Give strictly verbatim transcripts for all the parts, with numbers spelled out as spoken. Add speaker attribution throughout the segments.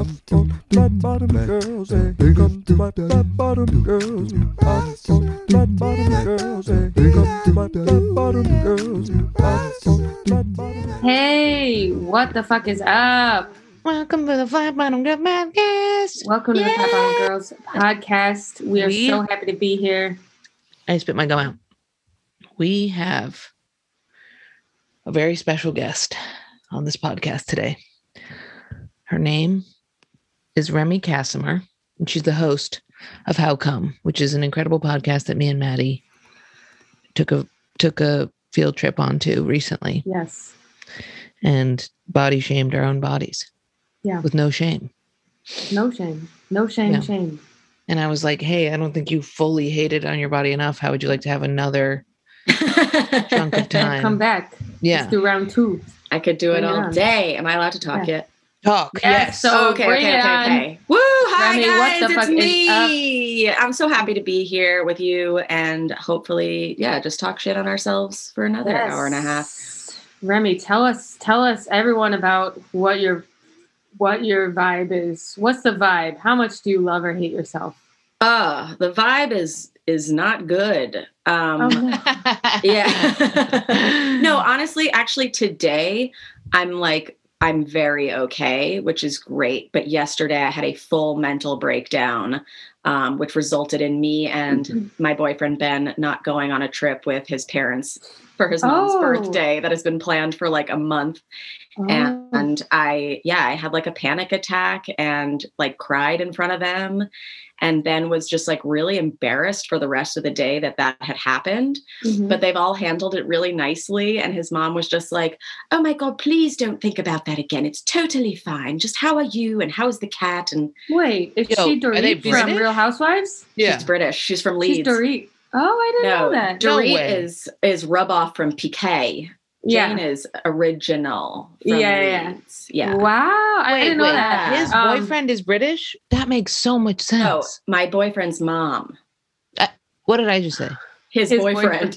Speaker 1: I want flat bottom girls, hey, come to my flat bottom girls. I want flat bottom girls, hey, come to my flat bottom girls. I want flat bottom.
Speaker 2: Hey, what the fuck is up?
Speaker 3: Welcome to the Flat Bottom Girl Podcast.
Speaker 2: Welcome to
Speaker 3: Yay!
Speaker 2: the Flat Bottom Girls Podcast. We are
Speaker 3: We-
Speaker 2: so happy to be here.
Speaker 3: I spit my gum out. We have a very special guest on this podcast today. Her name is Remy Casimir, and she's the host of How Come, which is an incredible podcast that me and Maddie took a took a field trip onto recently,
Speaker 2: Yes.
Speaker 3: and body shamed our own bodies.
Speaker 2: Yeah.
Speaker 3: With no shame.
Speaker 2: No shame. No shame,
Speaker 3: Yeah.
Speaker 2: shame.
Speaker 3: And I was like, hey, I don't think you fully hated on your body enough. How would you like to have another chunk of time?
Speaker 2: Come back.
Speaker 3: Yeah.
Speaker 2: Let's do round two.
Speaker 4: I could do it
Speaker 2: Bring it
Speaker 4: all
Speaker 2: on.
Speaker 4: day. Am I allowed to talk
Speaker 2: Yeah.
Speaker 4: yet?
Speaker 3: Talk.
Speaker 2: Yes,
Speaker 3: Yes.
Speaker 2: so-
Speaker 4: okay,
Speaker 2: bring
Speaker 4: okay,
Speaker 2: it
Speaker 4: okay,
Speaker 2: on.
Speaker 4: okay. Woo! Hi
Speaker 2: Remy, what
Speaker 4: guys,
Speaker 2: the
Speaker 4: it's
Speaker 2: fuck is
Speaker 4: me. I'm so happy to be here with you, and hopefully, yeah, just talk shit on ourselves for another
Speaker 2: Yes.
Speaker 4: hour and a half.
Speaker 2: Remy, tell us, tell us, everyone, about what your what your vibe is. What's the vibe? How much do you love or hate yourself?
Speaker 4: Uh, the vibe is is not good. Um,
Speaker 2: Oh, no.
Speaker 4: yeah. No, honestly, actually, today I'm like. I'm very okay, which is great. But yesterday I had a full mental breakdown, um, which resulted in me and my boyfriend, Ben, not going on a trip with his parents for his mom's
Speaker 2: Oh.
Speaker 4: birthday that has been planned for like a month.
Speaker 2: Oh.
Speaker 4: And I, yeah, I had like a panic attack and like cried in front of them. And then was just like really embarrassed for the rest of the day that that had happened.
Speaker 2: Mhm.
Speaker 4: But they've all handled it really nicely. And his mom was just like, oh my God, please don't think about that again. It's totally fine. Just how are you? And how is the cat? And
Speaker 2: Wait, is
Speaker 3: Yo,
Speaker 2: she
Speaker 3: are they
Speaker 2: Dorit from
Speaker 3: British?
Speaker 2: Real Housewives?
Speaker 3: Yeah.
Speaker 4: she's British. She's from Leeds.
Speaker 2: She's Dorit. Oh, I didn't know
Speaker 4: No,
Speaker 2: that.
Speaker 3: No
Speaker 4: Dorit
Speaker 3: way.
Speaker 4: is is rub off from Piquet.
Speaker 2: yeah.
Speaker 4: Jane is original from
Speaker 2: Yeah, yeah.
Speaker 4: Leeds. Yeah.
Speaker 2: Wow, I
Speaker 3: Wait,
Speaker 2: didn't know
Speaker 3: wait.
Speaker 2: that.
Speaker 3: His
Speaker 2: Um,
Speaker 3: boyfriend is British? That makes so much sense.
Speaker 4: No, my boyfriend's mom.
Speaker 3: What did I just say?
Speaker 4: His,
Speaker 2: His
Speaker 4: boyfriend.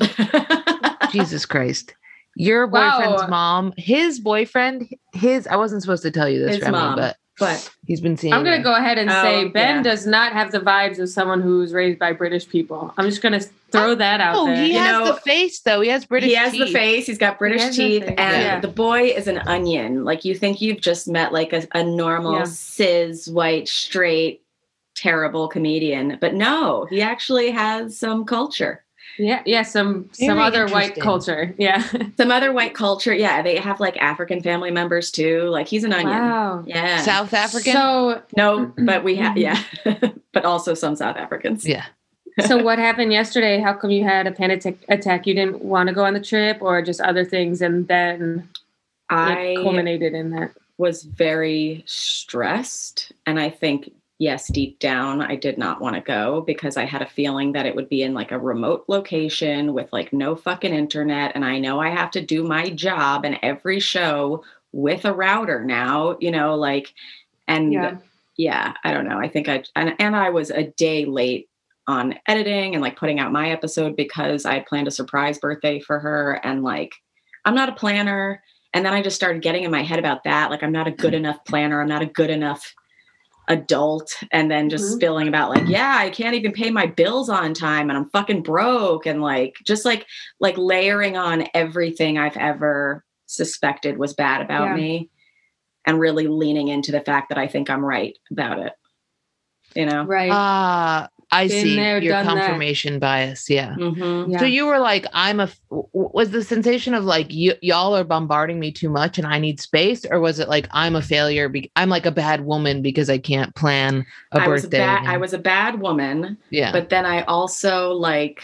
Speaker 3: Jesus Christ. Your
Speaker 2: Wow.
Speaker 3: boyfriend's mom, his boyfriend, his, I wasn't supposed to tell you this,
Speaker 4: His
Speaker 3: Remy,
Speaker 4: mom.
Speaker 3: but
Speaker 4: But
Speaker 3: he's been seeing
Speaker 2: I'm going to
Speaker 3: her.
Speaker 2: go ahead and
Speaker 4: Oh,
Speaker 2: say Ben
Speaker 4: yeah.
Speaker 2: does not have the vibes of someone who's raised by British people. I'm just going to throw that out
Speaker 3: Oh,
Speaker 2: there.
Speaker 3: he
Speaker 4: You
Speaker 3: has
Speaker 4: know,
Speaker 3: the face, though. He has British
Speaker 4: he has the
Speaker 3: teeth.
Speaker 4: face. He's got British
Speaker 2: has the
Speaker 4: teeth,
Speaker 2: face,
Speaker 4: and
Speaker 2: yeah.
Speaker 4: the boy is an onion. Like you think you've just met like a, a normal
Speaker 2: Yeah.
Speaker 4: cis white straight terrible comedian, but no, he actually has some culture.
Speaker 2: Yeah, yeah, some some
Speaker 3: Very
Speaker 2: other white
Speaker 3: interesting.
Speaker 2: culture. Yeah.
Speaker 4: Some other white culture. Yeah, they have like African family members too. Like he's an onion.
Speaker 2: Wow.
Speaker 4: Yeah.
Speaker 3: South African?
Speaker 2: So
Speaker 4: no, but we have
Speaker 2: Mhm.
Speaker 4: yeah, but also some South Africans.
Speaker 3: Yeah.
Speaker 2: so what happened yesterday? How come you had a panic attack- attack? You didn't want to go on the trip or just other things and then
Speaker 4: I
Speaker 2: it culminated in that?
Speaker 4: was very stressed, and I think yes, deep down, I did not want to go because I had a feeling that it would be in like a remote location with like no fucking internet. And I know I have to do my job and every show with a router now, you know, like, and
Speaker 2: Yeah.
Speaker 4: yeah, I don't know. I think I, and, and I was a day late on editing and like putting out my episode because I had planned a surprise birthday for her. And like, I'm not a planner. And then I just started getting in my head about that. Like, I'm not a good enough planner. I'm not a good enough adult, and then just
Speaker 2: Mhm.
Speaker 4: spilling about like, yeah, I can't even pay my bills on time and I'm fucking broke, and like just like like layering on everything I've ever suspected was bad about
Speaker 2: Yeah.
Speaker 4: me, and really leaning into the fact that I think I'm right about it. You know?
Speaker 2: Right.
Speaker 3: Ah, I
Speaker 2: Been
Speaker 3: see
Speaker 2: there,
Speaker 3: your
Speaker 2: done that.
Speaker 3: confirmation bias. Yeah.
Speaker 4: Mhm.
Speaker 2: yeah.
Speaker 3: So you were like, I'm a, w- was the sensation of like, y- y'all are bombarding me too much and I need space? Or was it like, I'm a failure? Be- I'm like a bad woman because I can't plan a
Speaker 4: I was a
Speaker 3: birthday.
Speaker 4: bad
Speaker 3: and-
Speaker 4: I was a bad woman,
Speaker 3: yeah.
Speaker 4: but then I also like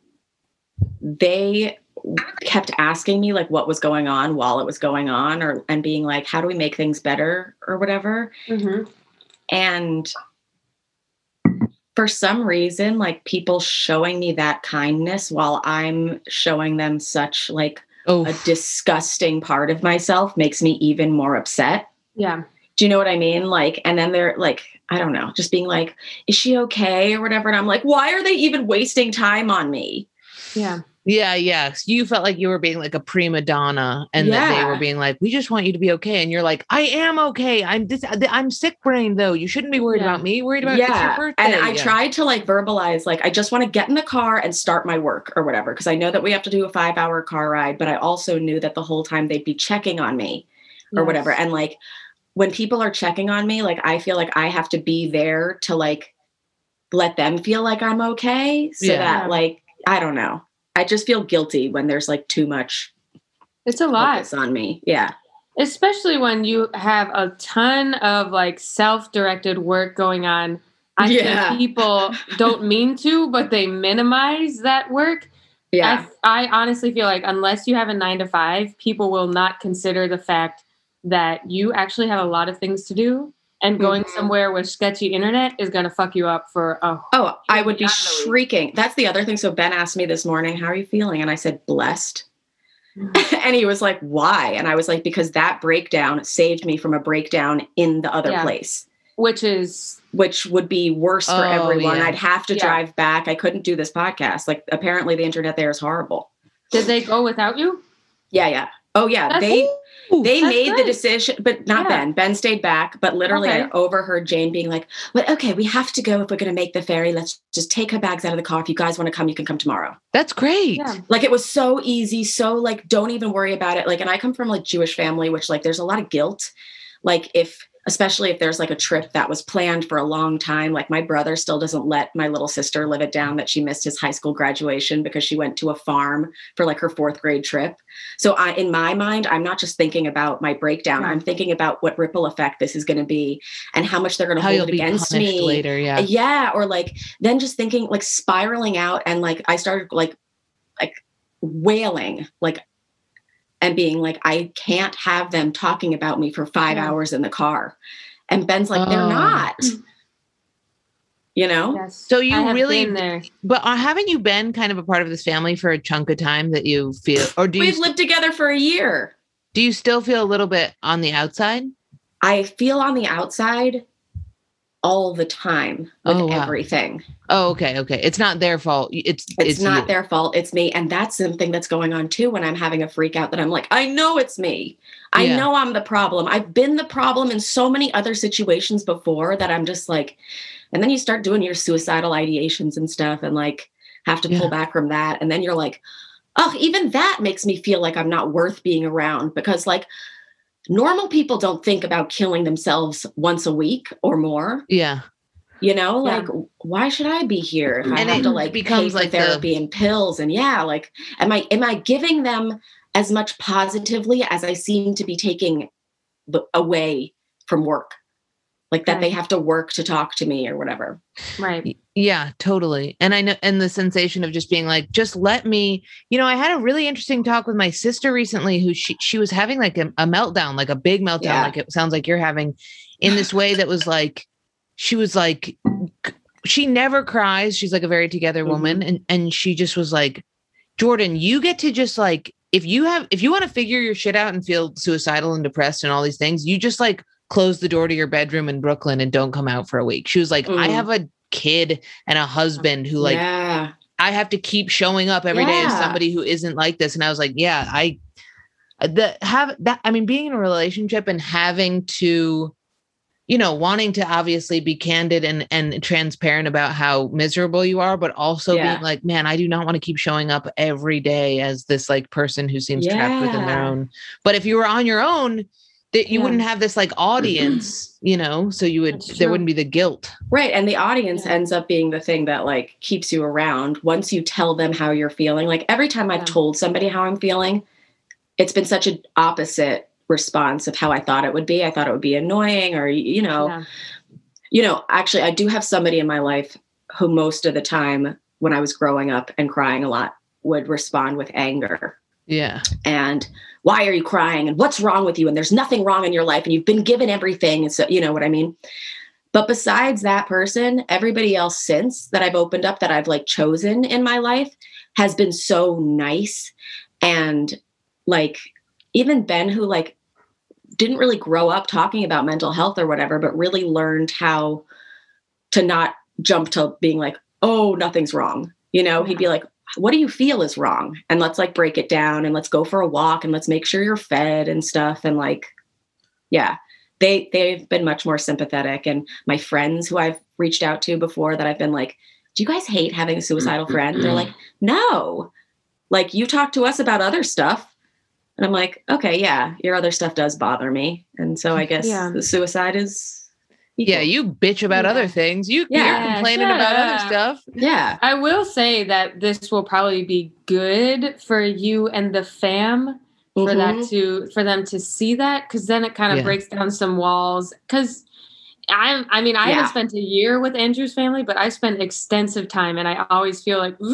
Speaker 4: they kept asking me like what was going on while it was going on, or and being like, how do we make things better or whatever.
Speaker 2: Mhm.
Speaker 4: And for some reason, like people showing me that kindness while I'm showing them such like
Speaker 3: oh,
Speaker 4: a disgusting part of myself makes me even more upset.
Speaker 2: Yeah.
Speaker 4: Do you know what I mean? Like, and then they're like, I don't know, just being like, is she okay or whatever? And I'm like, why are they even wasting time on me?
Speaker 2: Yeah.
Speaker 3: Yeah, yeah. So you felt like you were being like a prima donna, and that they were
Speaker 4: Yeah.
Speaker 3: being like, "We just want you to be okay," and you're like, "I am okay. I'm this. I'm sick brain though. You shouldn't be worried
Speaker 2: Yeah.
Speaker 3: about me. Worried about it's your
Speaker 4: Yeah.
Speaker 3: birthday."
Speaker 4: And I
Speaker 3: Yeah.
Speaker 4: tried to like verbalize, like, I just want to get in the car and start my work or whatever. Cause I know that we have to do a five hour car ride, but I also knew that the whole time they'd be checking on me or
Speaker 2: Yes.
Speaker 4: whatever. And like, when people are checking on me, like, I feel like I have to be there to like let them feel like I'm okay. So
Speaker 3: Yeah.
Speaker 4: that
Speaker 2: Yeah.
Speaker 4: like, I don't know. I just feel guilty when there's like too much
Speaker 2: It's a lot.
Speaker 4: focus on me. Yeah.
Speaker 2: Especially when you have a ton of like self-directed work going on. I
Speaker 4: Yeah.
Speaker 2: think people don't mean to, but they minimize that work.
Speaker 4: Yeah.
Speaker 2: I, I honestly feel like unless you have a nine to five, people will not consider the fact that you actually have a lot of things to do, and going
Speaker 4: Mhm.
Speaker 2: somewhere with sketchy internet is going to fuck you up for a
Speaker 4: Oh, I would be
Speaker 2: Beyond the week.
Speaker 4: shrieking. That's the other thing. So Ben asked me this morning, how are you feeling? And I said, blessed. And he was like, why? And I was like, because that breakdown saved me from a breakdown in the other
Speaker 2: Yeah.
Speaker 4: place,
Speaker 2: which is
Speaker 4: which would be worse for
Speaker 3: Oh,
Speaker 4: everyone.
Speaker 3: yeah.
Speaker 4: I'd have to
Speaker 2: Yeah.
Speaker 4: drive back. I couldn't do this podcast. Like, apparently the internet there is horrible.
Speaker 2: did they go without you?
Speaker 4: Yeah, yeah. Oh, yeah.
Speaker 2: That's-
Speaker 4: they
Speaker 3: Ooh.
Speaker 4: they
Speaker 2: That's
Speaker 4: made the
Speaker 2: great.
Speaker 4: decision, but not
Speaker 2: Yeah.
Speaker 4: Ben. Ben stayed back. But literally, I
Speaker 2: Okay.
Speaker 4: overheard Jane being like, "Well, okay, we have to go if we're going to make the ferry. Let's just take her bags out of the car. If you guys want to come, you can come tomorrow."
Speaker 3: That's great.
Speaker 2: Yeah.
Speaker 4: Like, it was so easy, so like, don't even worry about it. Like, and I come from like Jewish family, which like there's a lot of guilt. Like, if especially if there's like a trip that was planned for a long time, like my brother still doesn't let my little sister live it down that she missed his high school graduation because she went to a farm for like her fourth grade trip. So I, in my mind, I'm not just thinking about my breakdown.
Speaker 2: Yeah.
Speaker 4: I'm thinking about what ripple effect this is going to be and how much they're going to
Speaker 3: How
Speaker 4: hold
Speaker 3: you'll
Speaker 4: it
Speaker 3: be
Speaker 4: against
Speaker 3: punished
Speaker 4: me
Speaker 3: later. Yeah.
Speaker 4: yeah or like then just thinking like spiraling out, and like I started like like wailing like and being like, I can't have them talking about me for five
Speaker 2: Yeah.
Speaker 4: hours in the car. And Ben's like, they're
Speaker 3: Oh.
Speaker 4: not, you know.
Speaker 2: Yes.
Speaker 3: So you
Speaker 2: I have
Speaker 3: really-
Speaker 2: been there.
Speaker 3: But uh, haven't you been kind of a part of this family for a chunk of time that you feel, or do you
Speaker 4: We've
Speaker 3: st-
Speaker 4: lived together for a year.
Speaker 3: do you still feel a little bit on the outside?
Speaker 4: I feel on the outside all the time with
Speaker 3: Oh, wow.
Speaker 4: everything.
Speaker 3: Oh, okay, okay. It's not their fault. It's
Speaker 4: It's, not
Speaker 3: you.
Speaker 4: their fault. It's me. And that's something that's going on too when I'm having a freak out that I'm like, I know it's me. I
Speaker 3: Yeah.
Speaker 4: know I'm the problem. I've been the problem in so many other situations before that I'm just like, and then you start doing your suicidal ideations and stuff and like have to
Speaker 3: Yeah.
Speaker 4: pull back from that. And then you're like, oh, even that makes me feel like I'm not worth being around, because like normal people don't think about killing themselves once a week or more.
Speaker 3: Yeah.
Speaker 4: You know,
Speaker 2: Yeah.
Speaker 4: like, why should I be here if I
Speaker 3: And
Speaker 4: have
Speaker 3: it
Speaker 4: to like
Speaker 3: becomes
Speaker 4: pay for
Speaker 3: like the-
Speaker 4: therapy and pills? And yeah, like, am I am I giving them as much positively as I seem to be taking the, away from work? Like that they
Speaker 2: Right.
Speaker 4: have to work to talk to me or whatever.
Speaker 2: Right.
Speaker 3: Y- Yeah, totally. And I know, and the sensation of just being like, just let me, you know, I had a really interesting talk with my sister recently who she, she was having like a, a meltdown, like a big meltdown,
Speaker 4: Yeah.
Speaker 3: like it sounds like you're having, in this way that was like, she was like, she never cries. She's like a very together woman. And, and she just was like, Jordan, you get to just like, if you have, if you want to figure your shit out and feel suicidal and depressed and all these things, you just like close the door to your bedroom in Brooklyn and don't come out for a week. She was like, I
Speaker 4: Mhm.
Speaker 3: have a kid and a husband who like,
Speaker 4: yeah.
Speaker 3: I have to keep showing up every day as
Speaker 4: Yeah.
Speaker 3: somebody who isn't like this. And I was like, yeah, I, the have that, I mean, being in a relationship and having to, you know, wanting to obviously be candid and, and transparent about how miserable you are, but also
Speaker 4: Yeah.
Speaker 3: being like, man, I do not want to keep showing up every day as this like person who seems trapped within their
Speaker 4: Yeah.
Speaker 3: own. But if you were on your own, that you
Speaker 2: Yeah.
Speaker 3: wouldn't have this like audience, you know, so you would,
Speaker 2: That's
Speaker 3: there
Speaker 2: true.
Speaker 3: wouldn't be the guilt.
Speaker 4: Right. And the audience
Speaker 2: Yeah.
Speaker 4: ends up being the thing that like keeps you around once you tell them how you're feeling. Like every time I've
Speaker 2: Yeah.
Speaker 4: told somebody how I'm feeling, it's been such an opposite response of how I thought it would be. I thought it would be annoying or, you know,
Speaker 2: Yeah.
Speaker 4: you know, actually, I do have somebody in my life who most of the time when I was growing up and crying a lot would respond with anger.
Speaker 3: Yeah.
Speaker 4: And why are you crying? And what's wrong with you? And there's nothing wrong in your life. And you've been given everything. And so, you know what I mean? But besides that person, everybody else since that I've opened up that I've like chosen in my life has been so nice. And like, even Ben, who like didn't really grow up talking about mental health or whatever, but really learned how to not jump to being like, oh, nothing's wrong. You know, he'd be like, what do you feel is wrong? And let's like break it down and let's go for a walk and let's make sure you're fed and stuff. And like, yeah, they, they've been much more sympathetic. And my friends who I've reached out to before that I've been like, do you guys hate having a suicidal friend? They're like, no, like you talk to us about other stuff. And I'm like, okay, yeah, your other stuff does bother me. And so I guess
Speaker 2: Yeah.
Speaker 4: the suicide is equal.
Speaker 3: Yeah, you bitch about
Speaker 2: Yeah.
Speaker 3: other things. You,
Speaker 4: Yeah,
Speaker 3: you're complaining
Speaker 2: shut
Speaker 3: about other
Speaker 2: up.
Speaker 3: stuff.
Speaker 4: Yeah.
Speaker 2: I will say that this will probably be good for you and the fam for
Speaker 4: Mhm.
Speaker 2: that to for them to see that, because then it kind of
Speaker 3: Yeah.
Speaker 2: breaks down some walls. Because I'm, I mean, I
Speaker 4: Yeah.
Speaker 2: haven't spent a year with Andrew's family, but I spent extensive time, and I always feel like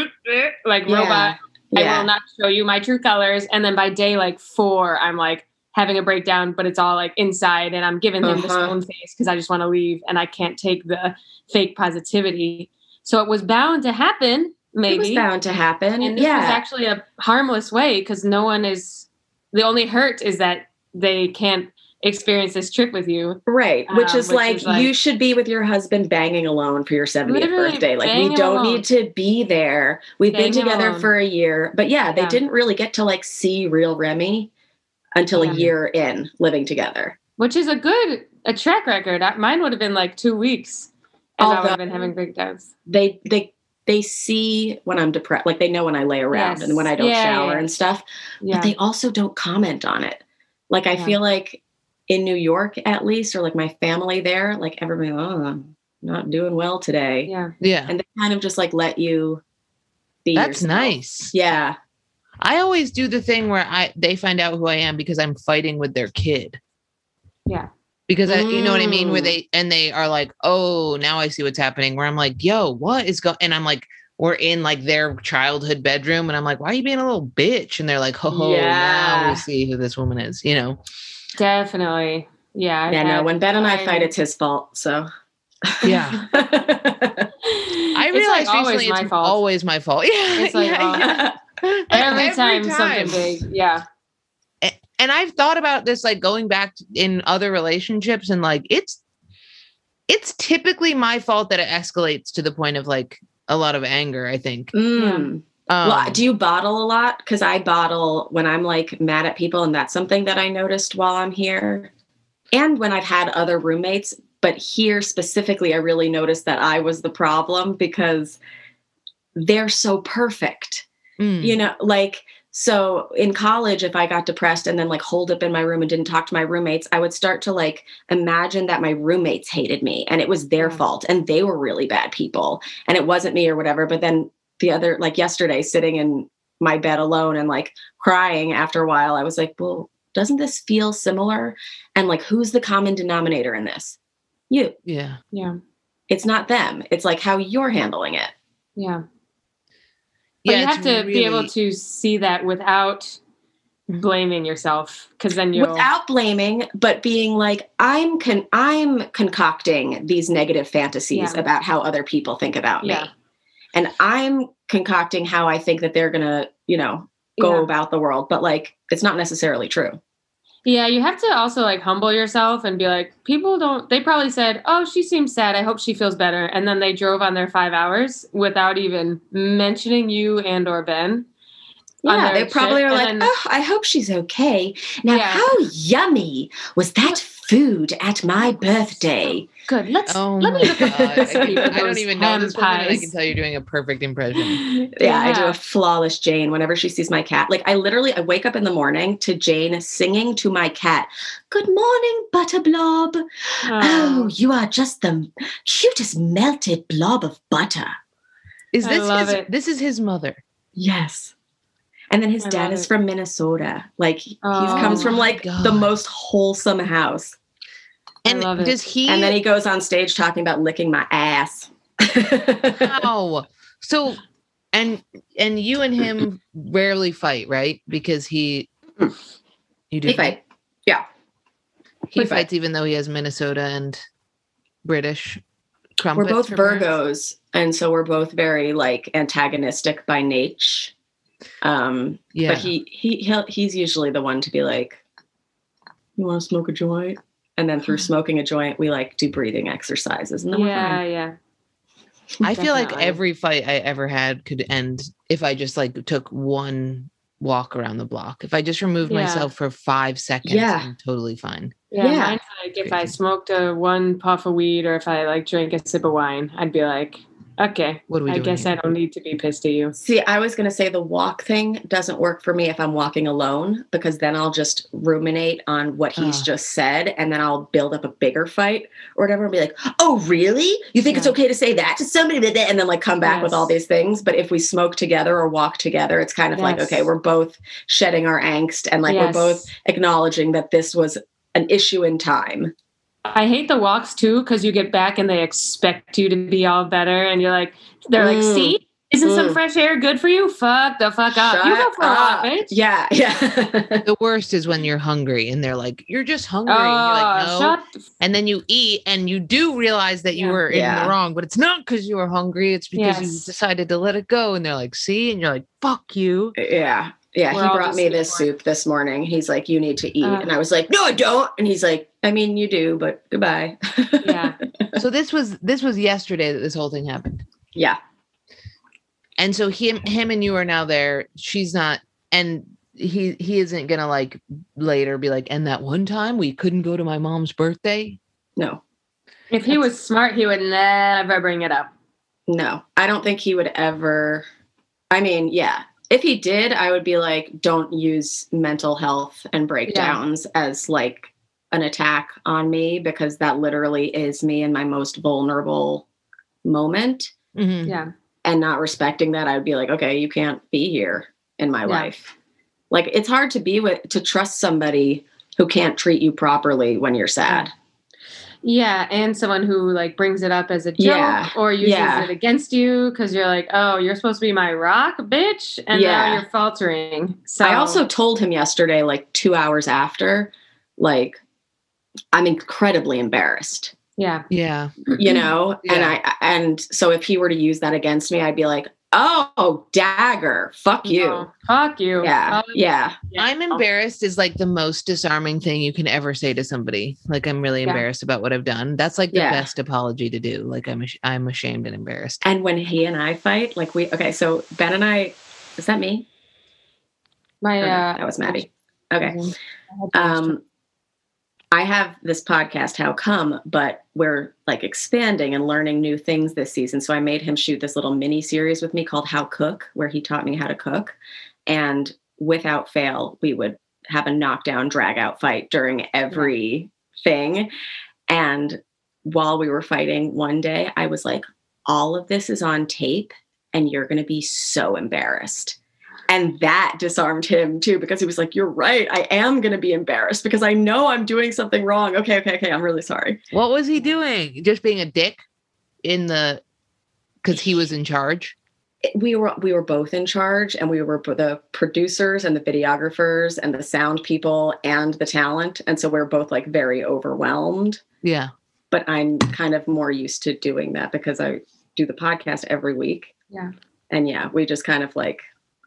Speaker 2: like
Speaker 4: Yeah.
Speaker 2: robot. I
Speaker 4: Yeah.
Speaker 2: will not show you my true colors. And then by day like four, I'm like having a breakdown, but it's all like inside, and I'm giving him the
Speaker 4: Uh-huh.
Speaker 2: stone face because I just want to leave and I can't take the fake positivity. So it was bound to happen, maybe.
Speaker 4: It was bound to happen.
Speaker 2: And this
Speaker 4: yeah.
Speaker 2: was actually a harmless way, because no one is, the only hurt is that they can't experience this trip with you.
Speaker 4: Right. Which
Speaker 2: Um,
Speaker 4: is
Speaker 2: which
Speaker 4: like,
Speaker 2: is like-
Speaker 4: you should be with your husband banging alone for your seventieth
Speaker 2: Literally
Speaker 4: birthday. Like
Speaker 2: bang
Speaker 4: we
Speaker 2: him
Speaker 4: don't
Speaker 2: alone.
Speaker 4: need to be there. We've
Speaker 2: Bang
Speaker 4: been
Speaker 2: him
Speaker 4: together
Speaker 2: alone.
Speaker 4: for a year. But yeah, they
Speaker 2: Yeah.
Speaker 4: didn't really get to like see real Remy until
Speaker 2: Yeah.
Speaker 4: a year in living together.
Speaker 2: Which is a good, a track record. I- Mine would have been like two weeks. And I would
Speaker 4: Although-
Speaker 2: have been having breakdowns.
Speaker 4: They they they see when I'm depressed. Like they know when I lay around
Speaker 2: Yes.
Speaker 4: and when I don't
Speaker 2: Yeah,
Speaker 4: shower
Speaker 2: yeah.
Speaker 4: and stuff.
Speaker 2: Yeah.
Speaker 4: But they also don't comment on it. Like I
Speaker 2: Yeah.
Speaker 4: feel like in New York at least, or like my family there, like everybody, oh, I'm not doing well today.
Speaker 2: yeah.
Speaker 3: Yeah.
Speaker 4: And they kind of just like let you be
Speaker 3: That's
Speaker 4: yourself.
Speaker 3: nice.
Speaker 4: Yeah.
Speaker 3: I always do the thing where I they find out who I am because I'm fighting with their kid.
Speaker 2: Yeah.
Speaker 3: Because I, you know what I mean? Where
Speaker 4: Mm.
Speaker 3: they and they are like, oh, now I see what's happening. Where I'm like, yo, what is going? And I'm like, we're in like their childhood bedroom, and I'm like, why are you being a little bitch? And they're like, oh, now
Speaker 4: Yeah.
Speaker 3: we see who this woman is. You know?
Speaker 2: Definitely. Yeah. I've
Speaker 4: Yeah, no,
Speaker 2: had-
Speaker 4: when Ben and I
Speaker 2: I-
Speaker 4: fight, it's his fault. So
Speaker 3: Yeah. I
Speaker 2: It's,
Speaker 3: realized
Speaker 2: like, always
Speaker 3: recently
Speaker 2: my
Speaker 3: it's
Speaker 2: fault.
Speaker 3: always my fault. Yeah.
Speaker 2: It's like,
Speaker 3: yeah,
Speaker 2: oh,
Speaker 3: yeah.
Speaker 2: Every, time, something big. Yeah.
Speaker 3: And I've thought about this, like going back in other relationships, and like it's it's typically my fault that it escalates to the point of like a lot of anger, I think.
Speaker 4: Mm.
Speaker 3: Um,
Speaker 4: Well, do you bottle a lot? Because I bottle when I'm like mad at people, and that's something that I noticed while I'm here, and when I've had other roommates. But here specifically, I really noticed that I was the problem because they're so perfect.
Speaker 3: mm,
Speaker 4: You know, like, so in college, if I got depressed and then like holed up in my room and didn't talk to my roommates, I would start to like imagine that my roommates hated me and it was their
Speaker 2: Yeah.
Speaker 4: fault and they were really bad people and it wasn't me or whatever. But then the other, like yesterday, sitting in my bed alone and like crying after a while, I was like, well, doesn't this feel similar? And like, who's the common denominator in this? You.
Speaker 3: yeah.
Speaker 2: Yeah.
Speaker 4: It's not them. It's like how you're handling it.
Speaker 2: Yeah. But
Speaker 3: Yeah,
Speaker 2: you
Speaker 3: it's
Speaker 2: have to be able
Speaker 3: really-
Speaker 2: to see that without blaming yourself, because then you'll
Speaker 4: Without blaming, but being like, I'm con- I'm concocting these negative fantasies
Speaker 2: Yeah.
Speaker 4: about how other people think about
Speaker 2: Yeah.
Speaker 4: me. And I'm concocting how I think that they're gonna, you know, go
Speaker 2: Yeah.
Speaker 4: about the world. But like it's not necessarily true.
Speaker 2: Yeah, you have to also like humble yourself and be like, people don't, they probably said, oh, she seems sad. I hope she feels better. And then they drove on their five hours without even mentioning you and or Ben. on
Speaker 4: Yeah,
Speaker 2: their
Speaker 4: they probably
Speaker 2: trip,
Speaker 4: are
Speaker 2: and
Speaker 4: like,
Speaker 2: then-
Speaker 4: oh, I hope she's okay. Now,
Speaker 2: Yeah.
Speaker 4: how yummy was that food at my birthday?
Speaker 2: Good. Let's,
Speaker 3: Oh
Speaker 2: let
Speaker 3: my
Speaker 2: me
Speaker 3: God. I,
Speaker 2: recipe
Speaker 3: can-
Speaker 2: for
Speaker 3: I don't
Speaker 2: those
Speaker 3: even know this
Speaker 2: ham
Speaker 3: woman, and I
Speaker 2: pies.
Speaker 3: can tell you're doing a perfect impression.
Speaker 4: Yeah, I do a flawless Jane whenever she sees my cat. Like I literally, I wake up in the morning to Jane singing to my cat, "Good morning, Butter Blob. Oh,
Speaker 2: Oh,
Speaker 4: you are just the cutest melted blob of butter."
Speaker 3: Is
Speaker 2: I
Speaker 3: this
Speaker 2: love
Speaker 3: his,
Speaker 2: it.
Speaker 3: this is his mother?
Speaker 4: Yes. And then his
Speaker 2: I
Speaker 4: dad
Speaker 2: love
Speaker 4: is
Speaker 2: it.
Speaker 4: from Minnesota. Like he
Speaker 2: Oh
Speaker 4: comes from
Speaker 3: my
Speaker 4: like
Speaker 3: God.
Speaker 4: the most wholesome house.
Speaker 2: I
Speaker 3: And
Speaker 2: love it.
Speaker 3: does he?
Speaker 4: And then he goes on stage talking about licking my ass.
Speaker 3: Wow. So, and and you and him rarely fight, right? Because he, you do
Speaker 4: He fight. Yeah.
Speaker 3: He
Speaker 4: We fight.
Speaker 3: fights even though he has Minnesota and British
Speaker 4: We're
Speaker 3: crumpets.
Speaker 4: both
Speaker 3: for parents.
Speaker 4: Virgos. And so we're both very like antagonistic by nature. Um,
Speaker 3: Yeah.
Speaker 4: But he he he'll, he's usually the one to be like, "You want to smoke a joint?" And then through smoking a joint, we like do breathing exercises, and then we're
Speaker 2: yeah,
Speaker 4: fine.
Speaker 2: yeah.
Speaker 3: I feel like
Speaker 2: Definitely.
Speaker 3: every fight I ever had could end if I just like took one walk around the block. If I just removed
Speaker 2: Yeah.
Speaker 3: myself for five seconds,
Speaker 4: Yeah.
Speaker 3: I'm totally fine.
Speaker 2: Yeah,
Speaker 4: Yeah.
Speaker 2: mine's like if I
Speaker 3: Crazy.
Speaker 2: smoked a one puff of weed or if I like drank a sip of wine, I'd be like, okay,
Speaker 3: What are we
Speaker 2: I
Speaker 3: doing
Speaker 2: guess
Speaker 3: here?
Speaker 2: I don't need to be pissed at you.
Speaker 4: See, I was going to say the walk thing doesn't work for me if I'm walking alone, because then I'll just ruminate on what he's
Speaker 3: Ah.
Speaker 4: just said, and then I'll build up a bigger fight or whatever and be like, oh, really? You think it's
Speaker 2: Yeah.
Speaker 4: okay to say that to somebody? And then like come back with
Speaker 2: Yes.
Speaker 4: all these things. But if we smoke together or walk together, it's kind of like,
Speaker 2: Yes.
Speaker 4: okay, we're both shedding our angst and like we're
Speaker 2: Yes.
Speaker 4: both acknowledging that this was an issue in time.
Speaker 2: I hate the walks too because you get back and they expect you to be all better, and you're like, they're like,
Speaker 4: Mm.
Speaker 2: see, isn't some
Speaker 4: Mm.
Speaker 2: fresh air good for you? Fuck the fuck up. You go
Speaker 4: Shut
Speaker 2: for a walk,
Speaker 4: up.
Speaker 2: bitch.
Speaker 4: Yeah, yeah.
Speaker 3: The worst is when you're hungry and they're like, you're just hungry. and you're like, no.
Speaker 2: Oh, shut. the f-
Speaker 3: And then you eat and you do realize that you
Speaker 2: Yeah.
Speaker 3: were in
Speaker 4: Yeah.
Speaker 3: the wrong, but it's not because you were hungry. It's because you
Speaker 2: Yes.
Speaker 3: decided to let it go. And they're like, see? And you're like, fuck you.
Speaker 4: Yeah. Yeah.
Speaker 2: We're
Speaker 4: He
Speaker 2: all
Speaker 4: brought
Speaker 2: just
Speaker 4: me
Speaker 2: here
Speaker 4: this
Speaker 2: for it.
Speaker 4: soup this morning. He's like, you need to eat.
Speaker 2: Uh.
Speaker 4: and I was like, no, I don't. And he's like, I mean, you do, but goodbye.
Speaker 2: Yeah.
Speaker 3: So this was this was yesterday that this whole thing happened.
Speaker 4: Yeah.
Speaker 3: And so him him and you are now there. She's not, and he he isn't gonna like later be like, and that one time we couldn't go to my mom's birthday.
Speaker 4: No,
Speaker 2: If he was smart, he would never bring it up.
Speaker 4: no, I don't think he would ever. I mean, yeah. If he did, I would be like, don't use mental health and breakdowns as like an attack on me, because that literally is me in my most vulnerable moment.
Speaker 3: Mhm.
Speaker 2: Yeah.
Speaker 4: And not respecting that, I would be like, okay, you can't be here in my
Speaker 2: Yeah.
Speaker 4: life. Like, it's hard to be with, to trust somebody who can't treat you properly when you're sad.
Speaker 2: Yeah, and someone who like brings it up as a joke
Speaker 4: Yeah,
Speaker 2: or uses
Speaker 4: yeah.
Speaker 2: it against you because you're like, oh, you're supposed to be my rock, bitch, and
Speaker 4: Yeah.
Speaker 2: now you're faltering. So
Speaker 4: I also told him yesterday, like two hours after, like, I'm incredibly embarrassed,
Speaker 2: yeah,
Speaker 3: Yeah.
Speaker 4: you know? And
Speaker 3: Yeah.
Speaker 4: I, and so if he were to use that against me, I'd be like, oh, dagger, fuck you.
Speaker 2: No, fuck you.
Speaker 4: Yeah.
Speaker 2: Fuck
Speaker 4: Yeah.
Speaker 2: you.
Speaker 3: I'm embarrassed is like the most disarming thing you can ever say to somebody. Like, I'm really
Speaker 2: Yeah.
Speaker 3: embarrassed about what I've done. That's like the
Speaker 4: Yeah.
Speaker 3: best apology to do. Like, I'm ash- I'm ashamed and embarrassed.
Speaker 4: And when he and I fight, like we, okay, so Ben and I, is that me?
Speaker 2: My
Speaker 4: Or no,
Speaker 2: uh,
Speaker 4: that was Maddie. Okay.
Speaker 2: Um,
Speaker 4: Um, I have this podcast, How Come, but we're like expanding and learning new things this season. So I made him shoot this little mini series with me called How Cook, where he taught me how to cook. And without fail, we would have a knockdown, drag out fight during every thing. And while we were fighting one day, I was like, all of this is on tape and you're going to be so embarrassed. And that disarmed him too, because he was like, you're right. I am going to be embarrassed because I know I'm doing something wrong. Okay, okay, okay. I'm really sorry.
Speaker 3: What was he doing? Just being a dick in the, because he was in charge.
Speaker 4: We were we were both in charge, and we were the producers and the videographers and the sound people and the talent. And so we're both like very overwhelmed.
Speaker 3: Yeah.
Speaker 4: But I'm kind of more used to doing that because I do the podcast every week.
Speaker 2: Yeah.
Speaker 4: And yeah, we just kind of like,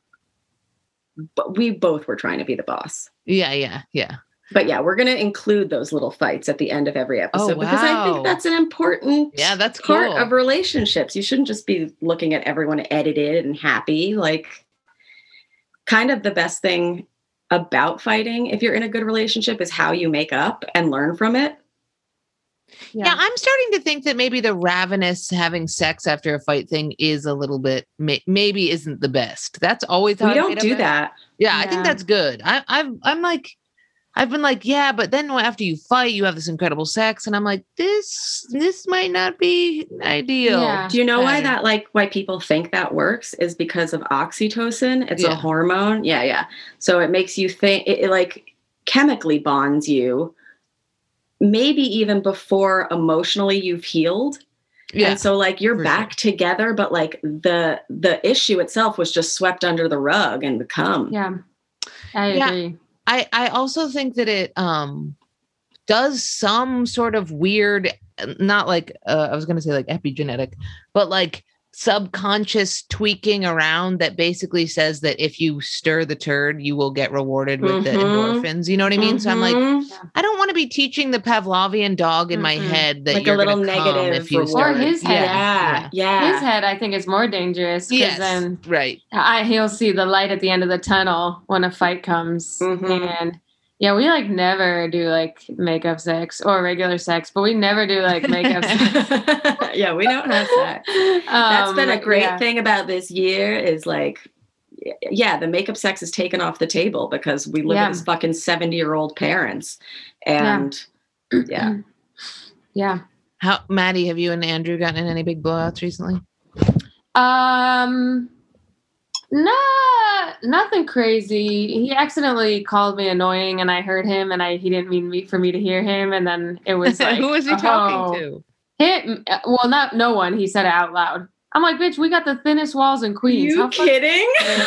Speaker 4: but we both were trying to be the boss.
Speaker 3: Yeah. Yeah. Yeah.
Speaker 4: But yeah, we're going to include those little fights at the end of every episode
Speaker 3: Oh,
Speaker 4: because I
Speaker 3: wow.
Speaker 4: think that's an important
Speaker 3: Yeah. That's
Speaker 4: part
Speaker 3: cool.
Speaker 4: of relationships. You shouldn't just be looking at everyone edited and happy. Like, kind of the best thing about fighting, if you're in a good relationship, is how you make up and learn from it.
Speaker 3: Yeah. I'm starting to think that maybe the ravenous having sex after a fight thing is a little bit, may, maybe isn't the best. That's always how
Speaker 4: We
Speaker 3: I
Speaker 4: don't
Speaker 3: made up
Speaker 4: do
Speaker 3: it.
Speaker 4: that.
Speaker 3: Yeah, I
Speaker 2: Yeah.
Speaker 3: think that's good. I, I've, I'm like, I've been like, yeah, but then after you fight, you have this incredible sex, and I'm like, this, this might not be ideal.
Speaker 2: Yeah.
Speaker 4: Do you know why
Speaker 3: Okay.
Speaker 4: that, like, why people think that works is because of oxytocin? It's
Speaker 3: Yeah.
Speaker 4: a hormone. Yeah, yeah. So it makes you think, it, it like chemically bonds you, maybe even before emotionally you've healed.
Speaker 3: Yeah,
Speaker 4: And so like you're
Speaker 3: for
Speaker 4: back together, but like the the issue itself was just swept under the rug and come.
Speaker 2: Yeah. I
Speaker 3: Yeah.
Speaker 2: agree.
Speaker 3: I, I also think that it um does some sort of weird, not like uh, I was going to say like epigenetic, but like subconscious tweaking around that basically says that if you stir the turd, you will get rewarded with
Speaker 4: Mhm.
Speaker 3: the endorphins. You know what I mean? So I'm like,
Speaker 4: Mhm.
Speaker 3: I don't want to be teaching the Pavlovian dog in my
Speaker 2: Mm-mm.
Speaker 3: head that
Speaker 4: Like a
Speaker 3: you're
Speaker 4: little
Speaker 3: going to come
Speaker 4: negative
Speaker 3: if you
Speaker 4: reward.
Speaker 3: stir
Speaker 2: Or
Speaker 3: it.
Speaker 2: his head.
Speaker 4: yeah, yeah.
Speaker 2: His head, I think, is more dangerous because
Speaker 3: Yes,
Speaker 2: then
Speaker 3: right.
Speaker 2: I, he'll see the light at the end of the tunnel when a fight comes.
Speaker 4: Mhm.
Speaker 2: And yeah, we like never do like makeup sex or regular sex, but we never do like makeup sex.
Speaker 4: Yeah, we don't have sex. That's
Speaker 2: Um,
Speaker 4: been a great
Speaker 2: yeah.
Speaker 4: thing about this year is like, yeah, the makeup sex is taken off the table because we live
Speaker 2: Yeah.
Speaker 4: with his fucking seventy year old parents. And yeah.
Speaker 2: Yeah.
Speaker 3: How, Maddie, have you and Andrew gotten in any big blowouts recently?
Speaker 2: Um, nah, nothing crazy. He accidentally called me annoying, and I heard him, and I he didn't mean me for me to hear him, and then it was like,
Speaker 3: Who was he
Speaker 2: oh,
Speaker 3: talking to?
Speaker 2: Him? Well, not no one. He said it out loud. I'm like, bitch, we got the thinnest walls in Queens.
Speaker 4: You
Speaker 2: How fuck-
Speaker 4: kidding?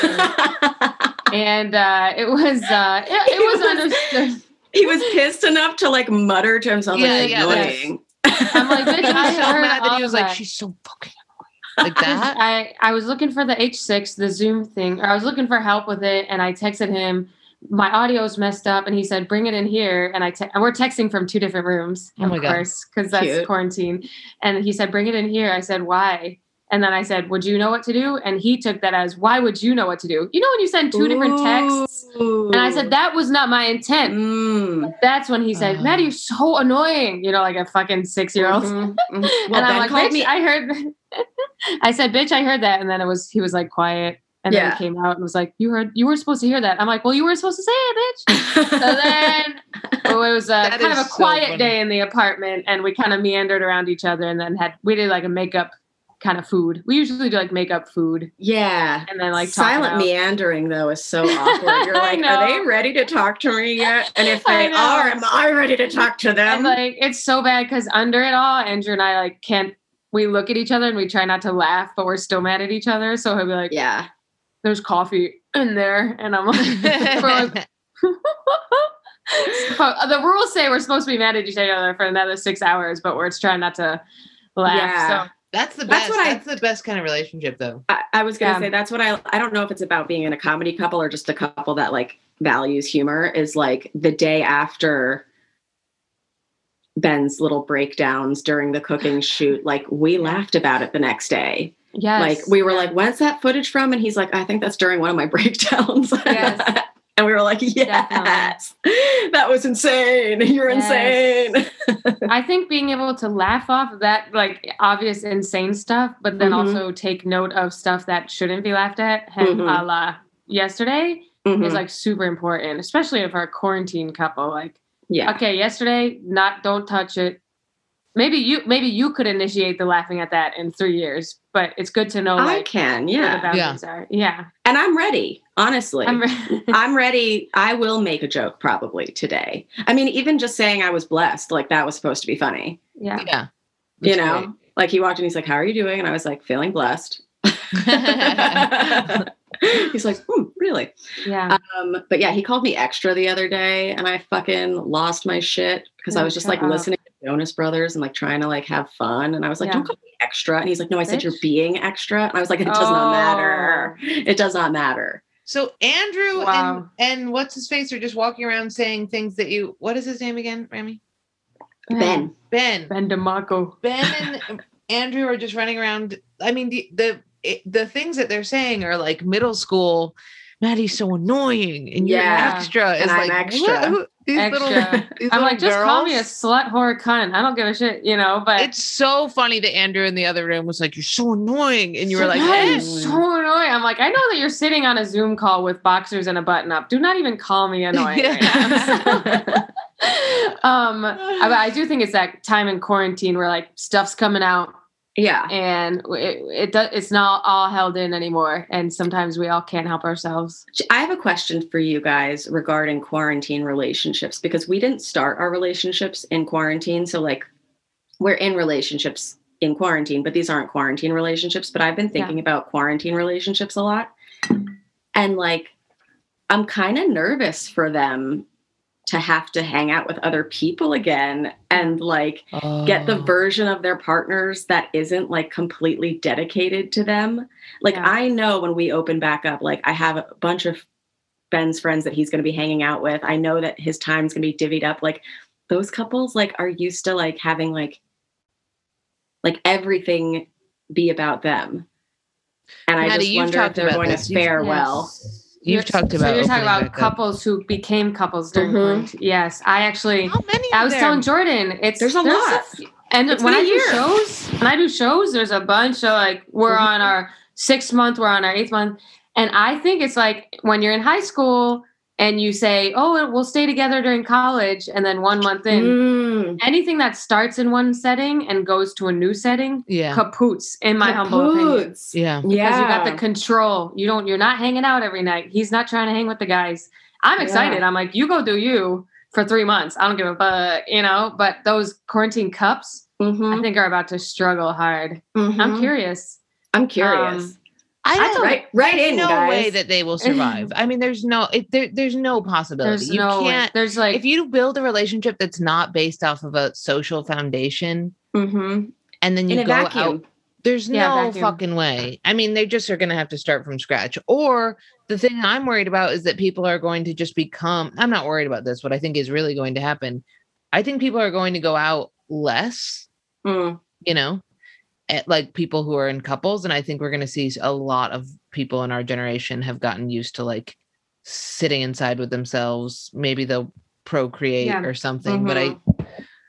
Speaker 2: And uh, it was uh, it, it
Speaker 4: He
Speaker 2: was,
Speaker 4: was-
Speaker 2: understood.
Speaker 4: He was pissed enough to like mutter to himself,
Speaker 3: Yeah,
Speaker 4: like,
Speaker 3: yeah,
Speaker 4: annoying.
Speaker 2: I'm like, bitch,
Speaker 3: He
Speaker 2: I
Speaker 3: was so
Speaker 2: heard
Speaker 3: mad that
Speaker 2: all
Speaker 3: he was
Speaker 2: of
Speaker 3: like,
Speaker 2: that.
Speaker 3: she's so fucking annoying. Like that?
Speaker 2: I, I was looking for the H six, the Zoom thing, or I was looking for help with it, and I texted him. My audio's messed up, and he said, "Bring it in here." And I te- and we're texting from two different rooms,
Speaker 3: Oh
Speaker 2: of
Speaker 3: my God.
Speaker 2: course, because that's
Speaker 4: Cute.
Speaker 2: quarantine. And he said, "Bring it in here." I said, "Why?" And then I said, "Would you know what to do?" And he took that as, "Why would you know what to do?" You know when you send two different texts. And I said, "That was not my intent."
Speaker 4: Mm.
Speaker 2: That's when he said,
Speaker 3: Oh.
Speaker 2: "Maddie, you're so annoying." You know, like a fucking six year old.
Speaker 4: Mhm, mhm. Well,
Speaker 2: and I'm
Speaker 4: Ben
Speaker 2: like,
Speaker 4: called
Speaker 2: bitch,
Speaker 4: me.
Speaker 2: I heard. I said, bitch, I heard that, and then it was he was like quiet, and then
Speaker 4: Yeah.
Speaker 2: he came out and was like, you heard, you were supposed to hear that. I'm like, well, you were supposed to say it, bitch. So then oh, it was uh,
Speaker 3: That
Speaker 2: kind of
Speaker 3: is
Speaker 2: a
Speaker 3: so
Speaker 2: quiet
Speaker 3: funny.
Speaker 2: day in the apartment, and we kind of meandered around each other, and then had we did like a makeup kind of food. We usually do like makeup food,
Speaker 4: Yeah.
Speaker 2: and then like talk
Speaker 4: Silent
Speaker 2: about-
Speaker 4: meandering though is so awkward. You're
Speaker 2: I
Speaker 4: like,
Speaker 2: know.
Speaker 4: are they ready to talk to me yet? And if
Speaker 2: I
Speaker 4: they
Speaker 2: know.
Speaker 4: are, am I ready to talk to them?
Speaker 2: And like it's so bad because under it all, Andrew and I like can't. We look at each other and we try not to laugh, but we're still mad at each other. So he'll be like,
Speaker 4: yeah.
Speaker 2: "There's coffee in there," and I'm like, we're like So, the rules say we're supposed to be mad at each other for another six hours, but we're trying not to laugh.
Speaker 4: Yeah.
Speaker 2: So
Speaker 3: That's the
Speaker 4: That's
Speaker 3: best.
Speaker 4: what I-
Speaker 3: That's the best kind of relationship, though.
Speaker 4: I, I was gonna
Speaker 2: Yeah.
Speaker 4: say that's what I I don't know if it's about being in a comedy couple or just a couple that like values humor is like the day after Ben's little breakdowns during the cooking shoot, like we laughed about it the next day.
Speaker 2: yes,
Speaker 4: Like we were like, when's that footage from? And he's like, I think that's during one of my breakdowns.
Speaker 2: Yes.
Speaker 4: And we were like, yes, that was insane. You're
Speaker 2: Yes.
Speaker 4: insane.
Speaker 2: I think being able to laugh off of that like obvious insane stuff, but then
Speaker 4: Mhm.
Speaker 2: also take note of stuff that shouldn't be laughed at, and
Speaker 4: Mhm.
Speaker 2: a la yesterday
Speaker 4: Mhm.
Speaker 2: is like super important, especially for a quarantine couple. Like,
Speaker 4: yeah.
Speaker 2: okay, yesterday, not don't touch it. Maybe you maybe you could initiate the laughing at that in three years, but it's good to know
Speaker 4: I
Speaker 2: like
Speaker 4: can,
Speaker 2: where the
Speaker 4: yeah.
Speaker 2: boundaries are. Yeah.
Speaker 4: And I'm ready, honestly.
Speaker 2: I'm re-
Speaker 4: I'm ready. I will make a joke probably today. I mean, even just saying I was blessed, like that was supposed to be funny.
Speaker 2: yeah.
Speaker 3: Yeah.
Speaker 4: You
Speaker 3: That's
Speaker 4: know, like he walked in, he's like, how are you doing? And I was like, feeling blessed. He's like, hmm, really?
Speaker 2: Yeah.
Speaker 4: Um, but yeah, he called me extra the other day and I fucking lost my shit because I was just like
Speaker 2: Shut up.
Speaker 4: listening to Jonas Brothers and like trying to like have fun. And I was like,
Speaker 2: Yeah.
Speaker 4: don't call me extra. And he's like, no, I said you're
Speaker 2: Bitch.
Speaker 4: being extra. And I was like, it does not matter.
Speaker 2: Oh.
Speaker 4: It does not matter.
Speaker 3: So Andrew
Speaker 2: Wow.
Speaker 3: and and what's his face are just walking around saying things that you. What is his name again, Remy?
Speaker 4: Ben.
Speaker 3: Ben.
Speaker 2: Ben DeMarco.
Speaker 3: Ben and Andrew are just running around. I mean, the the it- the things that they're saying are like middle school. Maddie's so annoying, and you're
Speaker 4: Yeah,
Speaker 3: extra. Is
Speaker 4: and I'm
Speaker 3: like
Speaker 4: extra.
Speaker 3: what? Who- These little,
Speaker 2: Extra.
Speaker 3: these
Speaker 2: I'm
Speaker 3: little
Speaker 2: like, just call me a
Speaker 3: girls?
Speaker 2: slut whore cunt. I don't give a shit, you know, but
Speaker 3: It's so funny that Andrew in the other room was like, "You're so annoying," and you were like,
Speaker 2: that
Speaker 3: "Eh."
Speaker 2: is so annoying. I'm like, I know that you're sitting on a Zoom call with boxers and a button up. Do not even call me annoying. right now. um, I, I do think it's that time in quarantine where like stuff's coming out
Speaker 4: Yeah.
Speaker 2: and it, it does, it's not all held in anymore. And sometimes we all can't help ourselves.
Speaker 4: I have a question for you guys regarding quarantine relationships because we didn't start our relationships in quarantine. So like we're in relationships in quarantine, but these aren't quarantine relationships. But I've been thinking about quarantine relationships a lot. And like, I'm kind of nervous for them to have to hang out with other people again and like
Speaker 3: Oh.
Speaker 4: get the version of their partners that isn't like completely dedicated to them. Like
Speaker 2: Yeah.
Speaker 4: I know when we open back up, like I have a bunch of Ben's friends that he's going to be hanging out with. I know that his time's going to be divvied up. Like those couples like are used to like having like, like everything be about them. And I
Speaker 3: Maddie,
Speaker 4: just
Speaker 3: you've
Speaker 4: wonder if
Speaker 3: talked
Speaker 4: they're
Speaker 3: about
Speaker 4: going
Speaker 3: this.
Speaker 4: to
Speaker 3: You've-
Speaker 4: fare
Speaker 2: Yes.
Speaker 4: well.
Speaker 3: You've
Speaker 2: You're-
Speaker 3: talked
Speaker 2: so
Speaker 3: about
Speaker 2: you're talking
Speaker 3: opening
Speaker 2: about
Speaker 3: back up.
Speaker 2: couples who became couples during
Speaker 4: Mhm.
Speaker 2: quarantine. Yes, I actually.
Speaker 3: How many?
Speaker 2: I
Speaker 3: of
Speaker 2: was
Speaker 3: them?
Speaker 2: telling Jordan, it's
Speaker 4: There's a lot.
Speaker 2: and
Speaker 4: It's
Speaker 2: when
Speaker 4: been
Speaker 2: I
Speaker 4: a
Speaker 2: do
Speaker 4: year.
Speaker 2: shows, when I do shows, there's a bunch. So like we're
Speaker 4: Mhm.
Speaker 2: on our sixth month, we're on our eighth month, and I think it's like when you're in high school and you say, "Oh, we'll stay together during college," and then one month in,
Speaker 4: Mm.
Speaker 2: anything that starts in one setting and goes to a new setting,
Speaker 3: Yeah.
Speaker 2: kapoots. In my humble opinion.
Speaker 4: Kapoots.
Speaker 3: Yeah.
Speaker 2: Because
Speaker 4: Yeah.
Speaker 2: you got the control. You don't. You're not hanging out every night. He's not trying to hang with the guys. I'm excited.
Speaker 4: Yeah.
Speaker 2: I'm like, you go do you for three months. I don't give a fuck, you know. But those quarantine cups,
Speaker 4: Mhm.
Speaker 2: I think, are about to struggle hard.
Speaker 4: Mhm.
Speaker 2: I'm curious.
Speaker 4: I'm curious.
Speaker 2: Um,
Speaker 3: I
Speaker 2: I
Speaker 3: don't.
Speaker 2: don't-
Speaker 4: right, right
Speaker 3: there's
Speaker 4: in,
Speaker 3: no
Speaker 4: guys.
Speaker 3: way that they will survive. I mean, there's no. It, there, there's no possibility.
Speaker 2: There's
Speaker 3: you
Speaker 2: no.
Speaker 3: can't.
Speaker 2: There's like.
Speaker 3: If you build a relationship that's not based off of a social foundation,
Speaker 4: Mhm.
Speaker 3: and then you
Speaker 4: In a
Speaker 3: go
Speaker 4: vacuum.
Speaker 3: out, there's
Speaker 2: Yeah,
Speaker 3: no
Speaker 2: vacuum.
Speaker 3: fucking way. I mean, they just are going to have to start from scratch. Or the thing I'm worried about is that people are going to just become. I'm not worried about this. What I think is really going to happen, I think people are going to go out less.
Speaker 4: Mm.
Speaker 3: You know, at, like people who are in couples, and I think we're going to see a lot of people in our generation have gotten used to like sitting inside with themselves. Maybe they'll procreate
Speaker 2: Yeah.
Speaker 3: or something, but I.
Speaker 4: Mhm.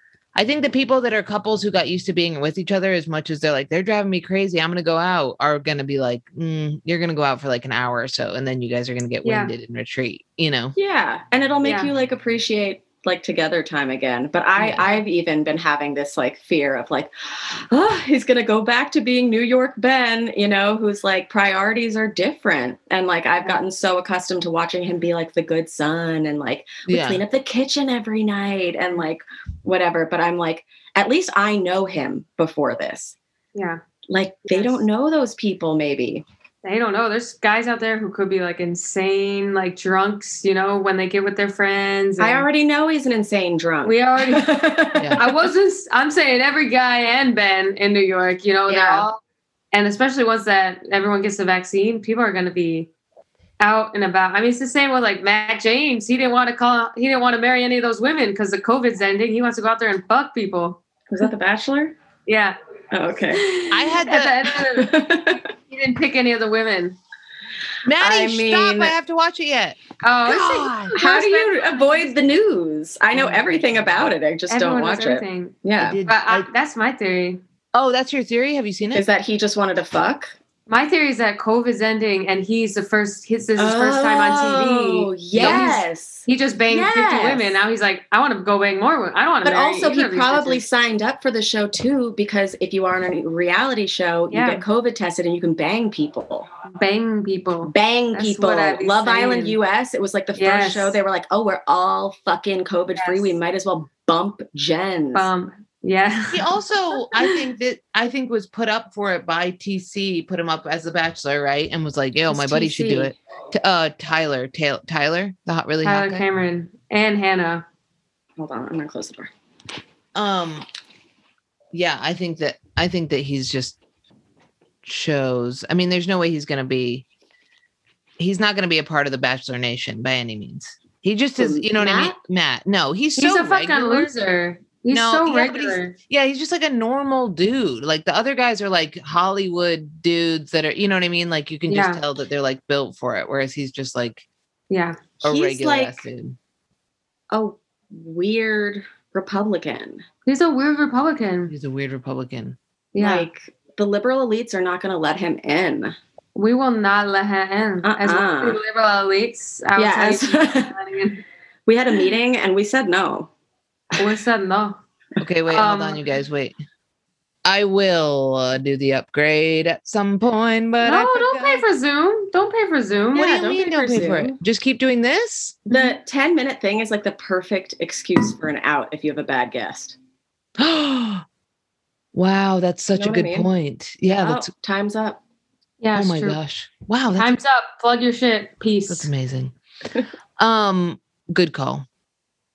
Speaker 3: I think the people that are couples who got used to being with each other as much as they're like, they're driving me crazy, I'm going to go out, are going to be like, mm, you're going to go out for like an hour or so. And then you guys are going to get
Speaker 2: Yeah.
Speaker 3: winded and retreat, you know?
Speaker 4: Yeah, and it'll make
Speaker 2: Yeah.
Speaker 4: you like appreciate like together time again. But I,
Speaker 3: Yeah.
Speaker 4: I've even been having this like fear of like, oh, he's gonna go back to being New York Ben, you know, whose like priorities are different. And like I've gotten so accustomed to watching him be like the good son and like we
Speaker 3: Yeah.
Speaker 4: clean up the kitchen every night and like whatever. But I'm like, at least I know him before this.
Speaker 2: Yeah.
Speaker 4: Like they
Speaker 2: Yes.
Speaker 4: don't know those people, maybe.
Speaker 2: They don't know. There's guys out there who could be like insane, like drunks, you know, when they get with their friends.
Speaker 4: I
Speaker 2: and
Speaker 4: already know he's an insane drunk.
Speaker 2: We already.
Speaker 3: Yeah.
Speaker 2: I wasn't. I'm saying every guy and Ben in New York, you know, they're
Speaker 4: Yeah.
Speaker 2: all, and especially once that everyone gets the vaccine, people are going to be out and about. I mean, it's the same with like Matt James. He didn't want to call. He didn't want to marry any of those women because the COVID's ending. He wants to go out there and fuck people.
Speaker 4: Was that The Bachelor?
Speaker 2: Yeah.
Speaker 4: Oh, okay.
Speaker 3: I had
Speaker 2: At the end of the-
Speaker 4: I
Speaker 2: he didn't pick any of the women.
Speaker 3: Maddie,
Speaker 4: I
Speaker 3: stop.
Speaker 4: mean-
Speaker 3: I have to watch it yet.
Speaker 2: Oh, it's
Speaker 3: God.
Speaker 2: like-
Speaker 4: How do you avoid the news? I know everything about it. I just
Speaker 2: Everyone
Speaker 4: don't
Speaker 2: knows
Speaker 4: watch it.
Speaker 2: everything.
Speaker 4: Yeah.
Speaker 3: I did,
Speaker 2: But I,
Speaker 3: I-
Speaker 2: that's my theory.
Speaker 3: oh, that's your theory? Have you seen it?
Speaker 4: Is that he just wanted to fuck?
Speaker 2: My theory is that COVID's ending and he's the first, his, this is his first time on T
Speaker 4: Oh,
Speaker 2: V.
Speaker 4: yes.
Speaker 2: He just banged
Speaker 4: Yes.
Speaker 2: fifty women. Now he's like, I want to go bang more women. I don't want to
Speaker 4: But
Speaker 2: marry
Speaker 4: also,
Speaker 2: either
Speaker 4: he
Speaker 2: of these
Speaker 4: probably
Speaker 2: bitches.
Speaker 4: signed up for the show too, because if you are on a reality show,
Speaker 2: Yeah.
Speaker 4: you get COVID tested and you can bang people.
Speaker 2: bang people.
Speaker 4: Bang
Speaker 2: That's
Speaker 4: people.
Speaker 2: what I'd be
Speaker 4: Love
Speaker 2: saying.
Speaker 4: Island U S. It was like the first
Speaker 2: Yes.
Speaker 4: show. They were like, oh, we're all fucking COVID free.
Speaker 2: Yes.
Speaker 4: We might as well bump Jens.
Speaker 2: Bum. Yeah.
Speaker 3: He also, I think that I think was put up for it by T C, put him up as the Bachelor, right? And was like, "Yo,
Speaker 4: Who's
Speaker 3: my buddy should do
Speaker 4: T C?
Speaker 3: it." T- uh, Tyler, Ta- Tyler, the hot, really
Speaker 2: Tyler
Speaker 3: hot guy.
Speaker 2: Cameron and Hannah.
Speaker 4: Hold on. I'm going to close the door.
Speaker 3: Um, yeah, I think that I think that he's just shows. I mean, there's no way he's gonna be. He's not gonna be a part of the Bachelor Nation by any means. He just is, you know what I mean,
Speaker 4: Matt?
Speaker 3: Matt. No, he's
Speaker 2: He's
Speaker 3: so
Speaker 2: a fucking
Speaker 3: regular.
Speaker 2: loser. He's
Speaker 3: No,
Speaker 2: so
Speaker 3: yeah, but he's-
Speaker 2: regular.
Speaker 3: Yeah, he's just like a normal dude. Like the other guys are like Hollywood dudes that are, you know what I mean? Like you can just
Speaker 2: Yeah.
Speaker 3: tell that they're like built for it. Whereas he's just like
Speaker 2: Yeah.
Speaker 3: a
Speaker 4: He's
Speaker 3: regular
Speaker 4: like-
Speaker 3: ass dude.
Speaker 4: A weird Republican.
Speaker 2: He's a weird Republican.
Speaker 3: He's a weird Republican.
Speaker 2: Yeah.
Speaker 4: Like the liberal elites are not going to let him in.
Speaker 2: we will not let her in. As one
Speaker 4: Uh-uh.
Speaker 2: of the liberal elites, I will
Speaker 4: Yeah,
Speaker 2: tell
Speaker 4: as-
Speaker 2: you, she's not letting in.
Speaker 4: We had a meeting and we said no.
Speaker 2: We said no.
Speaker 3: Okay, wait,
Speaker 2: Um,
Speaker 3: hold on, you guys, wait. I will uh, do the upgrade at some point, but I
Speaker 2: no, don't
Speaker 3: forgot.
Speaker 2: pay for Zoom. Don't pay for Zoom.
Speaker 3: What
Speaker 4: Yeah,
Speaker 3: do
Speaker 4: don't
Speaker 3: you mean
Speaker 4: pay
Speaker 3: don't
Speaker 4: for
Speaker 3: pay for it?
Speaker 4: Zoom.
Speaker 3: Just keep doing this?
Speaker 4: The ten minute thing is like the perfect excuse for an out if you have a bad guest.
Speaker 3: Wow, that's such
Speaker 4: know
Speaker 3: a
Speaker 4: what I
Speaker 3: good
Speaker 4: mean?
Speaker 3: point. Yeah,
Speaker 4: Oh,
Speaker 3: that's
Speaker 4: time's up.
Speaker 2: Yeah,
Speaker 3: oh
Speaker 2: it's
Speaker 3: my
Speaker 2: true.
Speaker 3: gosh. Wow, that's
Speaker 2: Time's up. Plug your shit. Peace.
Speaker 3: That's amazing. um, good call.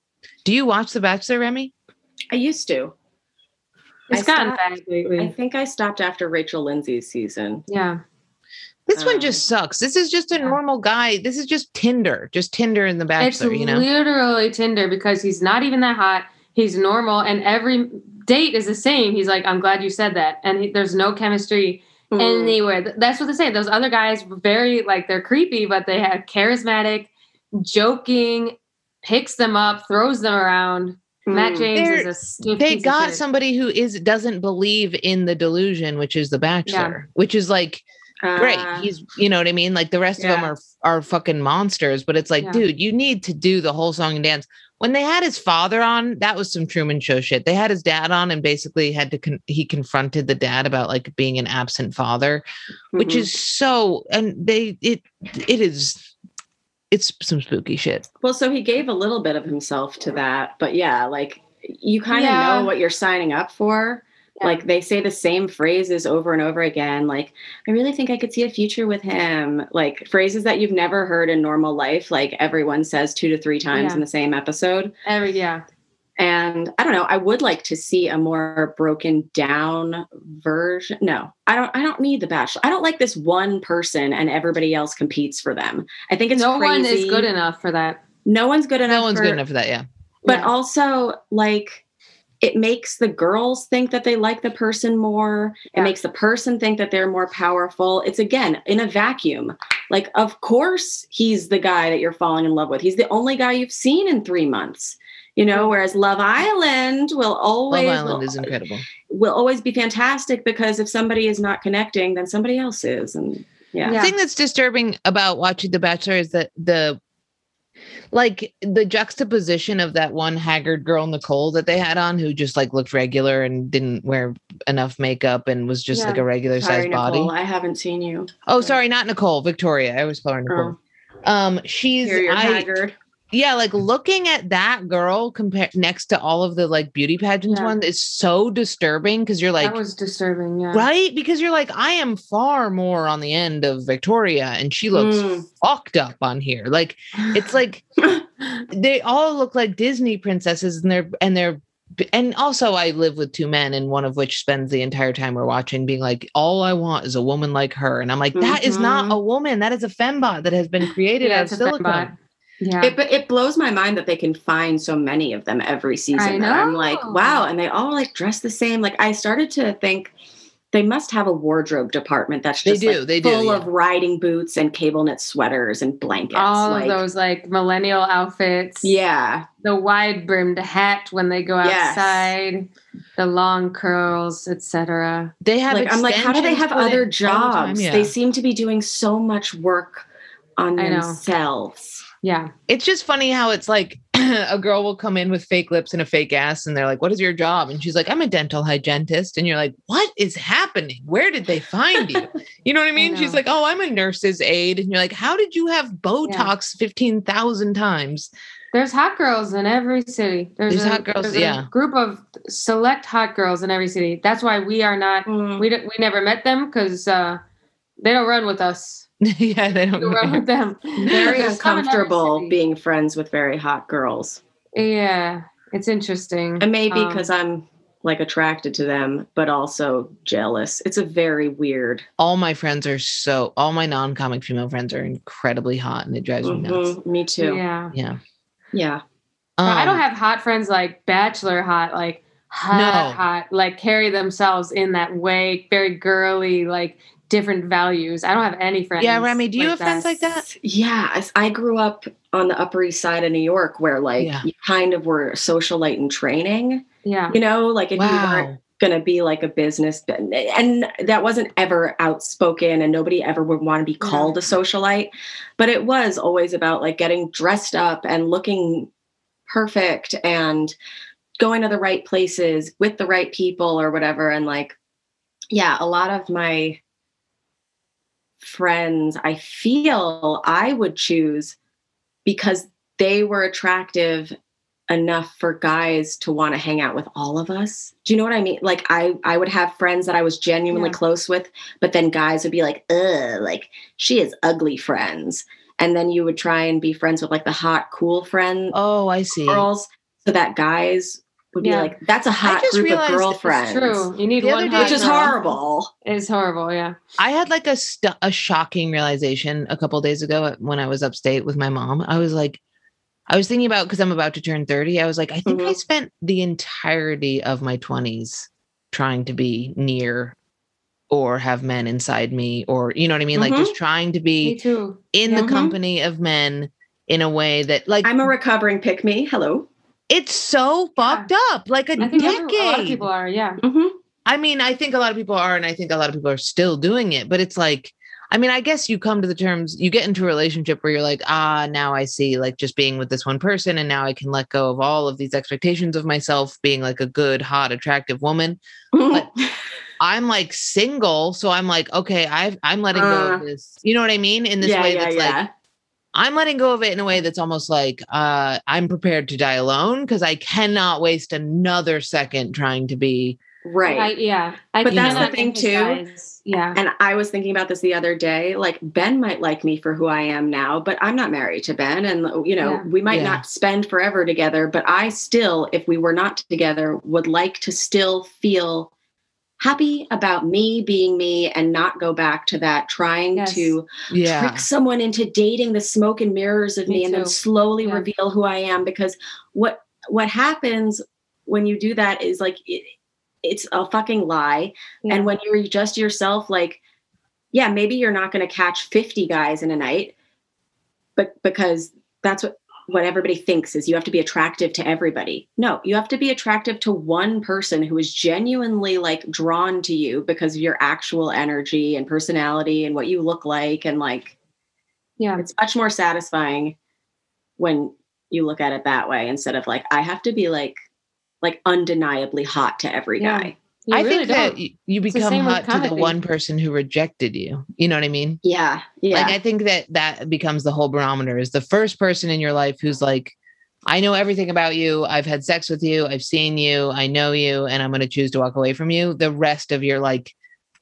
Speaker 3: Do you watch The Bachelor, Remy?
Speaker 4: I used to.
Speaker 2: It's
Speaker 4: I
Speaker 2: gotten
Speaker 4: stopped-
Speaker 2: bad lately.
Speaker 4: I think I stopped after Rachel Lindsay's season.
Speaker 2: yeah.
Speaker 3: This one
Speaker 4: Um,
Speaker 3: just sucks. This is just a
Speaker 2: yeah.
Speaker 3: normal guy. This is just Tinder, just Tinder in The Bachelor,
Speaker 2: It's
Speaker 3: you know?
Speaker 2: literally Tinder because he's not even that hot. He's normal, and every date is the same. He's like, I'm glad you said that. And he, there's no chemistry
Speaker 4: Mm.
Speaker 2: anywhere. Th- That's what they say. Those other guys were very, like, they're creepy, but they have charismatic, joking, picks them up, throws them around. Matt
Speaker 4: Mm.
Speaker 2: James
Speaker 3: They're-
Speaker 2: is a stiff
Speaker 3: They
Speaker 2: piece of
Speaker 3: got
Speaker 2: shit.
Speaker 3: somebody who is doesn't believe in the delusion, which is The Bachelor, which is like great.
Speaker 4: Uh,
Speaker 3: He's, you know what I mean? Like the rest of them
Speaker 4: yeah.
Speaker 3: are are fucking monsters, but it's like,
Speaker 2: Yeah.
Speaker 3: dude, you need to do the whole song and dance. When they had his father on, that was some Truman Show shit. They had his dad on and basically had to con- he confronted the dad about like being an absent father, which
Speaker 4: Mhm.
Speaker 3: is so and they it it is it's some spooky shit.
Speaker 4: Well, so he gave a little bit of himself to that, but yeah, like you kind of
Speaker 2: Yeah.
Speaker 4: know what you're signing up for.
Speaker 2: Yeah.
Speaker 4: Like they say the same phrases over and over again. Like, I really think I could see a future with him. Like phrases that you've never heard in normal life. Like everyone says two to three times
Speaker 2: Yeah.
Speaker 4: in the same episode.
Speaker 2: Every, yeah.
Speaker 4: And I don't know, I would like to see a more broken down version. No, I don't, I don't need The Bachelor. I don't like this one person and everybody else competes for them. I think it's
Speaker 2: no
Speaker 4: crazy.
Speaker 2: one is good enough for that.
Speaker 4: No one's good enough.
Speaker 3: No one's
Speaker 4: for-
Speaker 3: good enough for that, yeah.
Speaker 4: But
Speaker 2: Yeah.
Speaker 4: also, like, it makes the girls think that they like the person more. It
Speaker 2: Yeah.
Speaker 4: makes the person think that they're more powerful. It's, again, in a vacuum. Like, of course, he's the guy that you're falling in love with. He's the only guy you've seen in three months. You know, whereas Love Island will always
Speaker 3: Love Island
Speaker 4: will,
Speaker 3: is incredible.
Speaker 4: will always be fantastic because if somebody is not connecting, then somebody else is. And yeah.
Speaker 3: The
Speaker 2: Yeah.
Speaker 3: thing that's disturbing about watching The Bachelor is that the like the juxtaposition of that one haggard girl, Nicole, that they had on, who just like looked regular and didn't wear enough makeup and was just
Speaker 2: Yeah.
Speaker 3: like a regular
Speaker 4: Sorry,
Speaker 3: sized body.
Speaker 4: Nicole, I haven't seen you.
Speaker 3: Oh, sorry, not Nicole, Victoria. I always call her Nicole. Um, she's
Speaker 4: Here you're
Speaker 3: I,
Speaker 4: haggard.
Speaker 3: yeah, like looking at that girl compared next to all of the like beauty pageants
Speaker 2: Yeah.
Speaker 3: one is so disturbing because you're like,
Speaker 2: that was disturbing, yeah.
Speaker 3: right? Because you're like, I am far more on the end of Victoria, and she looks
Speaker 4: Mm.
Speaker 3: fucked up on here. Like it's like they all look like Disney princesses, and they're and they're and also I live with two men, and one of which spends the entire time we're watching being like, all I want is a woman like her, and I'm like, that is not
Speaker 4: Mhm.
Speaker 3: a woman. That is a fembot that has been created
Speaker 2: yeah,
Speaker 3: out
Speaker 2: it's
Speaker 3: of
Speaker 2: a
Speaker 3: silicone.
Speaker 2: fembot. Yeah.
Speaker 4: It, but it blows my mind that they can find so many of them every season.
Speaker 2: I
Speaker 4: that I'm like,
Speaker 2: know.
Speaker 4: wow. And they all like dress the same. Like I started to think they must have a wardrobe department that's
Speaker 3: They
Speaker 4: just
Speaker 3: do,
Speaker 4: like
Speaker 3: they do,
Speaker 4: full
Speaker 3: yeah.
Speaker 4: of riding boots and cable knit sweaters and blankets.
Speaker 2: All
Speaker 4: like,
Speaker 2: of those like millennial outfits.
Speaker 4: Yeah.
Speaker 2: The wide brimmed hat when they go
Speaker 4: Yes.
Speaker 2: outside, the long curls, et cetera.
Speaker 3: They have
Speaker 4: Like, I'm like, how do they have
Speaker 3: extensions put
Speaker 4: other
Speaker 3: in all the time,
Speaker 4: jobs?
Speaker 3: yeah.
Speaker 4: They seem to be doing so much work on
Speaker 2: I know.
Speaker 4: themselves.
Speaker 2: Yeah.
Speaker 3: It's just funny how it's like a girl will come in with fake lips and a fake ass, and they're like, what is your job? And she's like, I'm a dental hygienist. And you're like, what is happening? Where did they find you? You know what I mean? She's
Speaker 2: know.
Speaker 3: like, oh, I'm a nurse's aide. And you're like, how did you have Botox fifteen thousand times?
Speaker 2: There's hot girls in every city. There's,
Speaker 3: There's
Speaker 2: a,
Speaker 3: hot girls,
Speaker 2: there's a
Speaker 3: yeah.
Speaker 2: group of select hot girls in every city. That's why we are not.
Speaker 4: Mm.
Speaker 2: We don't, we never met them because uh, they don't run with us.
Speaker 3: Yeah, they don't
Speaker 2: We run with them.
Speaker 4: Very
Speaker 2: There's some in every
Speaker 4: uncomfortable
Speaker 2: city.
Speaker 4: being friends with very hot girls.
Speaker 2: Yeah, it's interesting.
Speaker 4: And maybe
Speaker 2: Um,
Speaker 4: because I'm like attracted to them, but also jealous. It's a very weird.
Speaker 3: all my friends are so all my non-comic female friends are incredibly hot, and it drives me nuts.
Speaker 4: Mhm, me too.
Speaker 2: Yeah.
Speaker 3: Yeah.
Speaker 4: Yeah.
Speaker 2: But I don't
Speaker 3: Um,
Speaker 2: have hot friends like Bachelor hot, like hot,
Speaker 3: No.
Speaker 2: hot, like carry themselves in that way, very girly, like different values. I don't have any friends.
Speaker 3: Yeah, Remy, do you have
Speaker 2: that.
Speaker 3: friends like that?
Speaker 4: Yeah. as- I grew up on the Upper East Side of New York where like
Speaker 3: Yeah.
Speaker 4: you kind of were a socialite in training,
Speaker 2: Yeah.
Speaker 4: you know, like if you
Speaker 3: Wow.
Speaker 4: weren't going to be like a business, and that wasn't ever outspoken and nobody ever would want to be called a socialite, but it was always about like getting dressed up and looking perfect and going to the right places with the right people or whatever. And like, yeah, a lot of my friends, I feel I would choose because they were attractive enough for guys to want to hang out with all of us. Do you know what I mean? Like I, I would have friends that I was genuinely
Speaker 2: Yeah.
Speaker 4: close with, but then guys would be like, ugh, like she has ugly friends. And then you would try and be friends with like the hot, cool friend
Speaker 3: Oh, I see.
Speaker 4: girls. so that guys would be
Speaker 2: Yeah.
Speaker 4: like, that's a hot
Speaker 3: just
Speaker 4: group of
Speaker 3: realized it's
Speaker 4: girlfriends.
Speaker 2: It's true. You need
Speaker 3: The other
Speaker 2: one
Speaker 3: day-
Speaker 2: hot
Speaker 4: Which is
Speaker 2: girl.
Speaker 4: horrible.
Speaker 2: It's horrible. Yeah.
Speaker 3: I had like a st- a shocking realization a couple days ago when I was upstate with my mom. I was like, I was thinking about, because I'm about to turn thirty. I was like, I think I
Speaker 4: Mhm.
Speaker 3: spent the entirety of my twenties trying to be near or have men inside me, or, you know what I mean? Like
Speaker 4: Mhm.
Speaker 3: just trying to
Speaker 2: Me
Speaker 3: be
Speaker 2: too.
Speaker 3: in the
Speaker 4: Mhm.
Speaker 3: company of men in a way that, like,
Speaker 4: I'm a recovering pick me. Hello.
Speaker 3: it's so fucked up. Like a
Speaker 2: I think every-
Speaker 3: decade.
Speaker 2: a lot of people are. Yeah.
Speaker 4: Mm-hmm.
Speaker 3: I mean, I think a lot of people are, and I think a lot of people are still doing it, but it's like, I mean, I guess you come to the terms, you get into a relationship where you're like, ah, now I see, like, just being with this one person, and now I can let go of all of these expectations of myself being like a good, hot, attractive woman. But I'm like single, so I'm like, okay, I've, I'm letting go
Speaker 4: Uh,
Speaker 3: of this. You know what I mean? In this
Speaker 4: yeah,
Speaker 3: way
Speaker 4: yeah,
Speaker 3: that's
Speaker 4: yeah.
Speaker 3: like, I'm letting go of it in a way that's almost like uh, I'm prepared to die alone because I cannot waste another second trying to be.
Speaker 4: Right.
Speaker 2: I, yeah. I
Speaker 4: But
Speaker 3: that's the
Speaker 2: cannot
Speaker 4: thing, too.
Speaker 2: emphasize- Yeah.
Speaker 4: And I was thinking about this the other day. Like, Ben might like me for who I am now, but I'm not married to Ben. And, you know,
Speaker 2: Yeah.
Speaker 4: we might
Speaker 3: Yeah.
Speaker 4: not spend forever together, but I still, if we were not together, would like to still feel happy about me being me and not go back to that trying
Speaker 2: Yes.
Speaker 4: to
Speaker 3: Yeah.
Speaker 4: trick someone into dating the smoke and mirrors of me,
Speaker 2: Me
Speaker 4: and then
Speaker 2: too.
Speaker 4: slowly
Speaker 2: Yeah.
Speaker 4: reveal who I am. Because what what happens when you do that is like it, it's a fucking lie.
Speaker 2: Yeah.
Speaker 4: And when you're just yourself, like, yeah, maybe you're not going to catch fifty guys in a night, but because that's what what everybody thinks is you have to be attractive to everybody. No, you have to be attractive to one person who is genuinely like drawn to you because of your actual energy and personality and what you look like. And like,
Speaker 2: Yeah.
Speaker 4: it's much more satisfying when you look at it that way instead of like, I have to be like, like undeniably hot to every
Speaker 2: Yeah.
Speaker 4: guy.
Speaker 2: You
Speaker 3: I
Speaker 2: really
Speaker 3: think that
Speaker 2: don't.
Speaker 3: y- you
Speaker 2: the
Speaker 3: become
Speaker 2: same with
Speaker 3: hot to the
Speaker 2: comedy.
Speaker 3: one person who rejected you. You know what I mean?
Speaker 4: Yeah. Yeah.
Speaker 3: Like, I think that that becomes the whole barometer is the first person in your life who's like, I know everything about you. I've had sex with you. I've seen you. I know you. And I'm going to choose to walk away from you. The rest of your like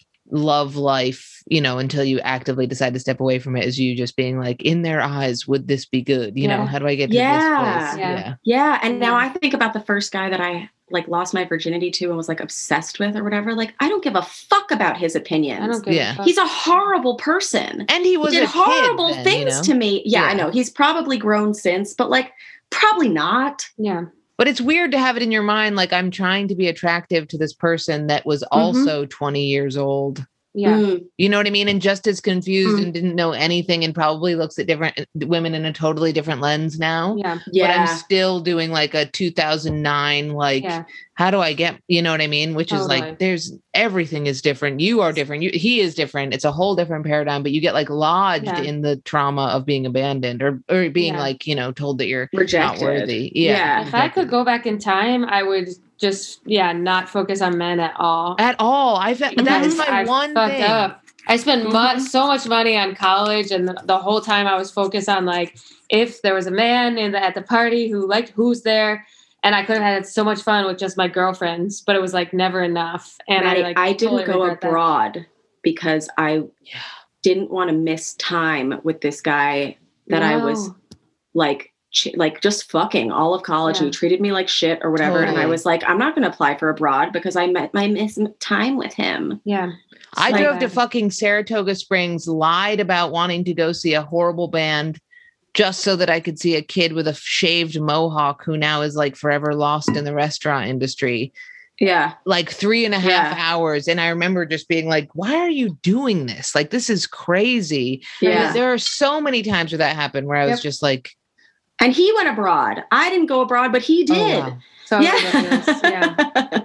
Speaker 3: love life, you know, until you actively decide to step away from it, is you just being like, in their eyes, would this be good? You know,
Speaker 2: Yeah.
Speaker 3: how do I get to
Speaker 4: Yeah.
Speaker 3: this place?
Speaker 2: Yeah.
Speaker 3: Yeah.
Speaker 4: Yeah. And now
Speaker 2: Yeah.
Speaker 4: I think about the first guy that I like lost my virginity to and was like obsessed with or whatever. Like, I don't give a fuck about his opinions.
Speaker 2: I don't give
Speaker 3: Yeah.
Speaker 2: a fuck.
Speaker 4: He's a horrible person.
Speaker 3: And he was
Speaker 4: he did
Speaker 3: a
Speaker 4: horrible
Speaker 3: kid then,
Speaker 4: things
Speaker 3: you know?
Speaker 4: to me. Yeah, I
Speaker 3: Yeah.
Speaker 4: know. He's probably grown since, but like probably not.
Speaker 2: Yeah.
Speaker 3: But it's weird to have it in your mind. Like, I'm trying to be attractive to this person that was
Speaker 4: Mm-hmm.
Speaker 3: also twenty years old.
Speaker 2: Yeah.
Speaker 4: Mm,
Speaker 3: You know what I mean? And just as confused
Speaker 4: Mm.
Speaker 3: and didn't know anything and probably looks at different women in a totally different lens now.
Speaker 2: Yeah.
Speaker 3: But
Speaker 4: yeah.
Speaker 3: I'm still doing like a two thousand nine, like,
Speaker 2: Yeah.
Speaker 3: how do I get, you know what I mean? Which is
Speaker 2: Totally.
Speaker 3: like, there's everything is different. You are different. You, he is different. It's a whole different paradigm, but you get like lodged
Speaker 2: Yeah.
Speaker 3: in the trauma of being abandoned or, or being
Speaker 2: Yeah.
Speaker 3: like, you know, told that you're
Speaker 4: Rejected.
Speaker 3: not worthy. Yeah.
Speaker 4: Yeah.
Speaker 2: If I could go back in time, I would just, yeah, not focus on men at all.
Speaker 3: At all. I've, that is
Speaker 2: Because
Speaker 3: my
Speaker 2: I
Speaker 3: one
Speaker 2: fucked
Speaker 3: thing.
Speaker 2: up. I spent mu-
Speaker 4: Mhm.
Speaker 2: so much money on college, and the, the whole time I was focused on like if there was a man in the, at the party who liked who's there, and I could have had so much fun with just my girlfriends, but it was like never enough. And
Speaker 4: Maddie,
Speaker 2: I like
Speaker 4: I didn't
Speaker 2: totally
Speaker 4: go
Speaker 2: regret that.
Speaker 4: abroad because I
Speaker 3: Yeah.
Speaker 4: didn't want to miss time with this guy that I was
Speaker 2: No.
Speaker 4: like ch- like just fucking all of college, and
Speaker 2: Yeah.
Speaker 4: he treated me like shit or whatever. And I
Speaker 3: Totally.
Speaker 4: was like, I'm not going to apply for abroad because I met my miss time with him.
Speaker 2: Yeah.
Speaker 3: I
Speaker 4: Like-
Speaker 3: drove to fucking Saratoga Springs, lied about wanting to go see a horrible band just so that I could see a kid with a shaved mohawk who now is like forever lost in the restaurant industry,
Speaker 4: Yeah.
Speaker 3: like three and a half
Speaker 4: Yeah.
Speaker 3: hours. And I remember just being like, why are you doing this? Like, this is crazy.
Speaker 4: Yeah.
Speaker 3: There are so many times where that happened where I was
Speaker 2: Yep.
Speaker 3: just like,
Speaker 4: And he went abroad. I didn't go abroad, but he
Speaker 3: oh,
Speaker 4: did.
Speaker 3: wow.
Speaker 2: So
Speaker 4: Yeah.
Speaker 2: yeah.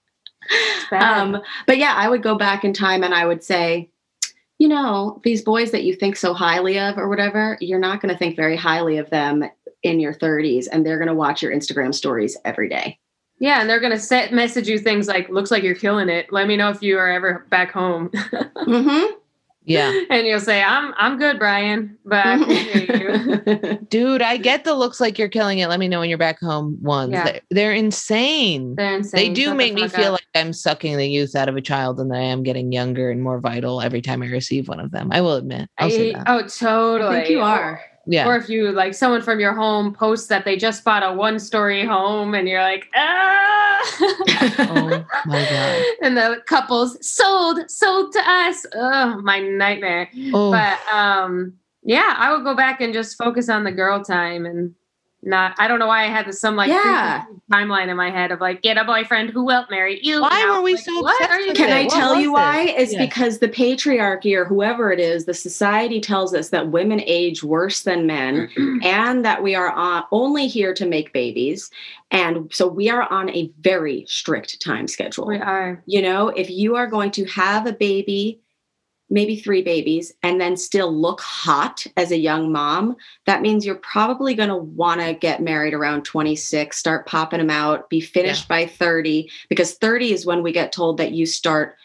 Speaker 2: It's bad.
Speaker 4: um, but yeah, I would go back in time and I would say, you know, these boys that you think so highly of or whatever, you're not going to think very highly of them in your thirties, and they're going to watch your Instagram stories every day.
Speaker 2: Yeah, and they're gonna set message you things like, "Looks like you're killing it. Let me know if you are ever back home."
Speaker 4: Mm-hmm.
Speaker 3: Yeah.
Speaker 2: And you'll say, "I'm I'm good, Brian, but I can hear you."
Speaker 3: Dude, I get the looks like you're killing it. Let me know when you're back home ones.
Speaker 2: Yeah.
Speaker 3: They're, they're insane.
Speaker 2: They're
Speaker 3: They
Speaker 2: insane.
Speaker 3: do
Speaker 2: Shut the
Speaker 3: make me
Speaker 2: fuck
Speaker 3: feel
Speaker 2: up.
Speaker 3: like I'm sucking the youth out of a child and that I am getting younger and more vital every time I receive one of them. I will admit. I'll say
Speaker 2: I-
Speaker 3: that.
Speaker 2: oh, totally.
Speaker 4: I think you are.
Speaker 3: Yeah.
Speaker 2: Or if you like someone from your home posts that they just bought a one story home and you're like, ah,
Speaker 3: Oh my God.
Speaker 2: and the couples sold, sold to us. Oh, my nightmare.
Speaker 3: Oh.
Speaker 2: But um, yeah, I would go back and just focus on the girl time and not, I don't know why I had this, some like
Speaker 4: Yeah.
Speaker 2: timeline in my head of like, get a boyfriend who will marry you.
Speaker 3: Why
Speaker 2: Now,
Speaker 3: were we
Speaker 2: like,
Speaker 3: so
Speaker 2: what
Speaker 3: obsessed
Speaker 2: are you
Speaker 3: with
Speaker 4: Can
Speaker 3: it?
Speaker 4: I
Speaker 3: What
Speaker 4: tell
Speaker 3: was
Speaker 4: you
Speaker 3: it?
Speaker 4: why? It's
Speaker 3: Yes.
Speaker 4: because the patriarchy or whoever it is, the society tells us that women age worse than men and that we are on, only here to make babies. And so we are on a very strict time schedule.
Speaker 2: We are.
Speaker 4: You know, if you are going to have a baby, maybe three babies, and then still look hot as a young mom, that means you're probably going to want to get married around twenty-six, start popping them out, be finished
Speaker 3: Yeah.
Speaker 4: by thirty, because thirty is when we get told that you start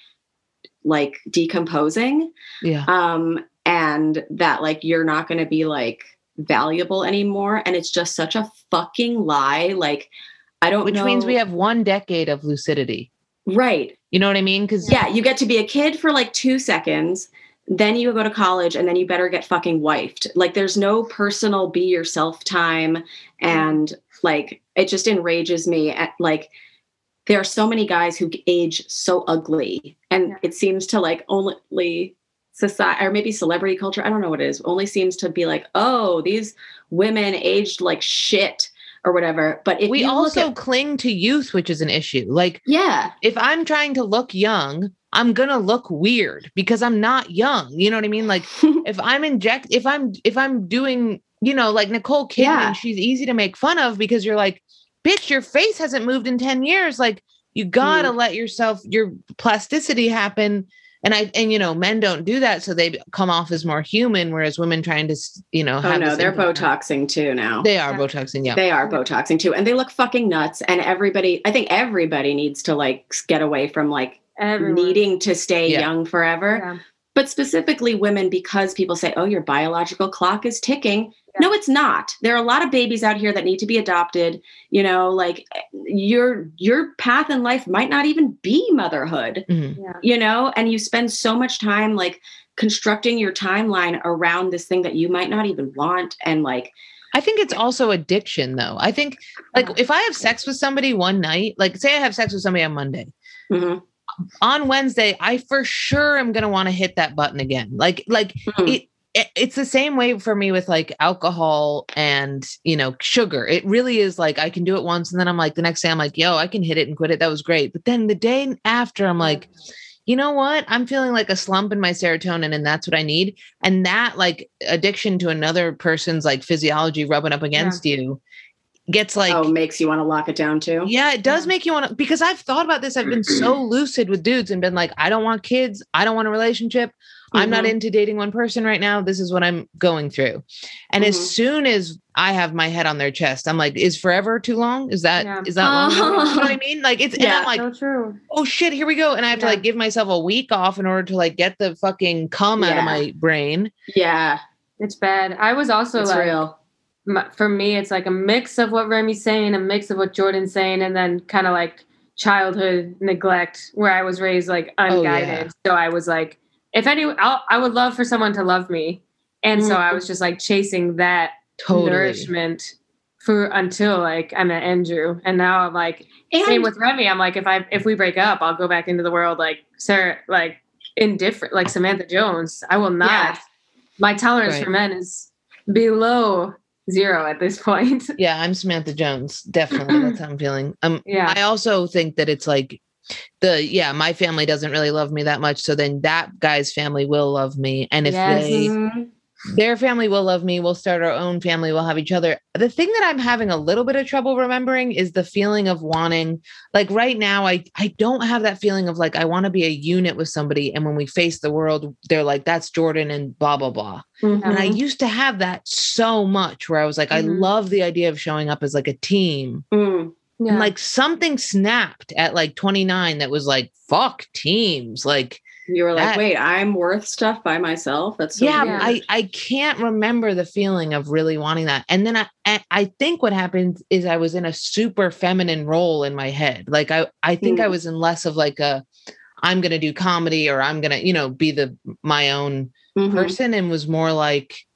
Speaker 4: like decomposing.
Speaker 3: Yeah.
Speaker 4: Um, and that like you're not going to be like valuable anymore. And it's just such a fucking lie. Like, I don't
Speaker 3: Which
Speaker 4: know.
Speaker 3: means we have one decade of lucidity.
Speaker 4: Right.
Speaker 3: You know what I mean? Because
Speaker 4: Yeah, you get to be a kid for like two seconds, then you go to college, and then you better get fucking wifed. Like, there's no personal be yourself time, and like it just enrages me. At, like, there are so many guys who age so ugly, and
Speaker 2: Yeah.
Speaker 4: it seems to like only society or maybe celebrity culture. I don't know what it is. Only seems to be like, oh, these women aged like shit or whatever. But if
Speaker 3: we
Speaker 4: you
Speaker 3: also
Speaker 4: look at,
Speaker 3: cling to youth, which is an issue. Like,
Speaker 4: yeah,
Speaker 3: if I'm trying to look young, I'm going to look weird because I'm not young. You know what I mean? Like, if I'm inject, if I'm, if I'm doing, you know, like Nicole Kidman,
Speaker 4: Yeah.
Speaker 3: she's easy to make fun of because you're like, bitch, your face hasn't moved in ten years. Like, you gotta
Speaker 4: Mm.
Speaker 3: let yourself, your plasticity happen. And I, and you know, men don't do that. So they come off as more human, whereas women trying to, you know,
Speaker 4: oh
Speaker 3: have
Speaker 4: no,
Speaker 3: this
Speaker 4: they're
Speaker 3: implant-
Speaker 4: Botoxing too now.
Speaker 3: They are
Speaker 2: Yeah.
Speaker 3: Botoxing. Yeah.
Speaker 4: They are Botoxing too. And they look fucking nuts. And everybody, I think everybody needs to like get away from like
Speaker 2: Everyone.
Speaker 4: needing to stay
Speaker 3: Yeah.
Speaker 4: young forever.
Speaker 2: Yeah.
Speaker 4: But specifically women, because people say, oh, your biological clock is ticking.
Speaker 2: Yeah.
Speaker 4: No, it's not. There are a lot of babies out here that need to be adopted. You know, like your your path in life might not even be motherhood,
Speaker 3: Mhm.
Speaker 2: Yeah.
Speaker 4: you know, and you spend so much time like constructing your timeline around this thing that you might not even want. And like,
Speaker 3: I think it's also addiction though. I think like if I have sex with somebody one night, like say I have sex with somebody on Monday,
Speaker 4: mhm,
Speaker 3: on Wednesday, I for sure am going to want to hit that button again. Like, like
Speaker 4: mhm.
Speaker 3: it, it, it's the same way for me with like alcohol and, you know, sugar. It really is like, I can do it once. And then I'm like, the next day I'm like, yo, I can hit it and quit it. That was great. But then the day after I'm like, you know what? I'm feeling like a slump in my serotonin and that's what I need. And that like addiction to another person's like physiology rubbing up against you gets like,
Speaker 4: Oh, makes you want to lock it down too.
Speaker 3: yeah, it does
Speaker 2: Yeah.
Speaker 3: make you want to, because I've thought about this. I've been so lucid with dudes and been like, I don't want kids. I don't want a relationship. I'm not
Speaker 4: Mhm.
Speaker 3: into dating one person right now. This is what I'm going through. And
Speaker 4: Mhm.
Speaker 3: as soon as I have my head on their chest, I'm like, is forever too long? Is that,
Speaker 2: Yeah.
Speaker 3: is that long? enough? You know what I mean? Like it's, and
Speaker 4: Yeah.
Speaker 3: I'm like,
Speaker 2: So true.
Speaker 3: oh shit, here we go. And I have to
Speaker 2: Yeah.
Speaker 3: like give myself a week off in order to like get the fucking cum out
Speaker 4: Yeah.
Speaker 3: of my brain.
Speaker 4: Yeah,
Speaker 2: It's bad. I was also
Speaker 4: it's
Speaker 2: like,
Speaker 4: real.
Speaker 2: my, for me, it's like a mix of what Remy's saying, a mix of what Jordan's saying, and then kind of like childhood neglect where I was raised like
Speaker 3: Oh, yeah.
Speaker 2: unguided. So I was like, if any, I'll, I would love for someone to love me. And so I was just like chasing that
Speaker 3: Totally.
Speaker 2: nourishment for until like I met Andrew. And now I'm like,
Speaker 4: And
Speaker 2: same with Remy. I'm like, if I, if we break up, I'll go back into the world like Sarah, like indifferent, like Samantha Jones. I will not.
Speaker 4: Yeah.
Speaker 2: My tolerance
Speaker 3: Right.
Speaker 2: for men is below zero at this point.
Speaker 3: Yeah, I'm Samantha Jones. Definitely. That's how I'm feeling. Um,
Speaker 2: Yeah.
Speaker 3: I also think that it's like the, yeah, my family doesn't really love me that much. So then that guy's family will love me. And if
Speaker 2: Yes.
Speaker 3: they,
Speaker 4: Mhm.
Speaker 3: their family will love me, we'll start our own family, we'll have each other. The thing that I'm having a little bit of trouble remembering is the feeling of wanting, like right now, I, I don't have that feeling of like, I want to be a unit with somebody. And when we face the world, they're like, that's Jordan and blah, blah, blah.
Speaker 4: Mhm.
Speaker 3: And I used to have that so much where I was like, I
Speaker 2: Mhm.
Speaker 3: love the idea of showing up as like a team.
Speaker 4: Mm.
Speaker 2: Yeah.
Speaker 3: And like something snapped at like twenty-nine that was like, fuck teams. Like,
Speaker 4: You were like,
Speaker 3: That-
Speaker 4: wait, I'm worth stuff by myself. That's so
Speaker 3: yeah,
Speaker 4: weird.
Speaker 3: I, I can't remember the feeling of really wanting that. And then I, I, I think what happened is I was in a super feminine role in my head. Like I, I think
Speaker 4: Mm.
Speaker 3: I was in less of like a, I'm going to do comedy or I'm going to, you know, be the, my own
Speaker 4: Mhm.
Speaker 3: person, and was more like,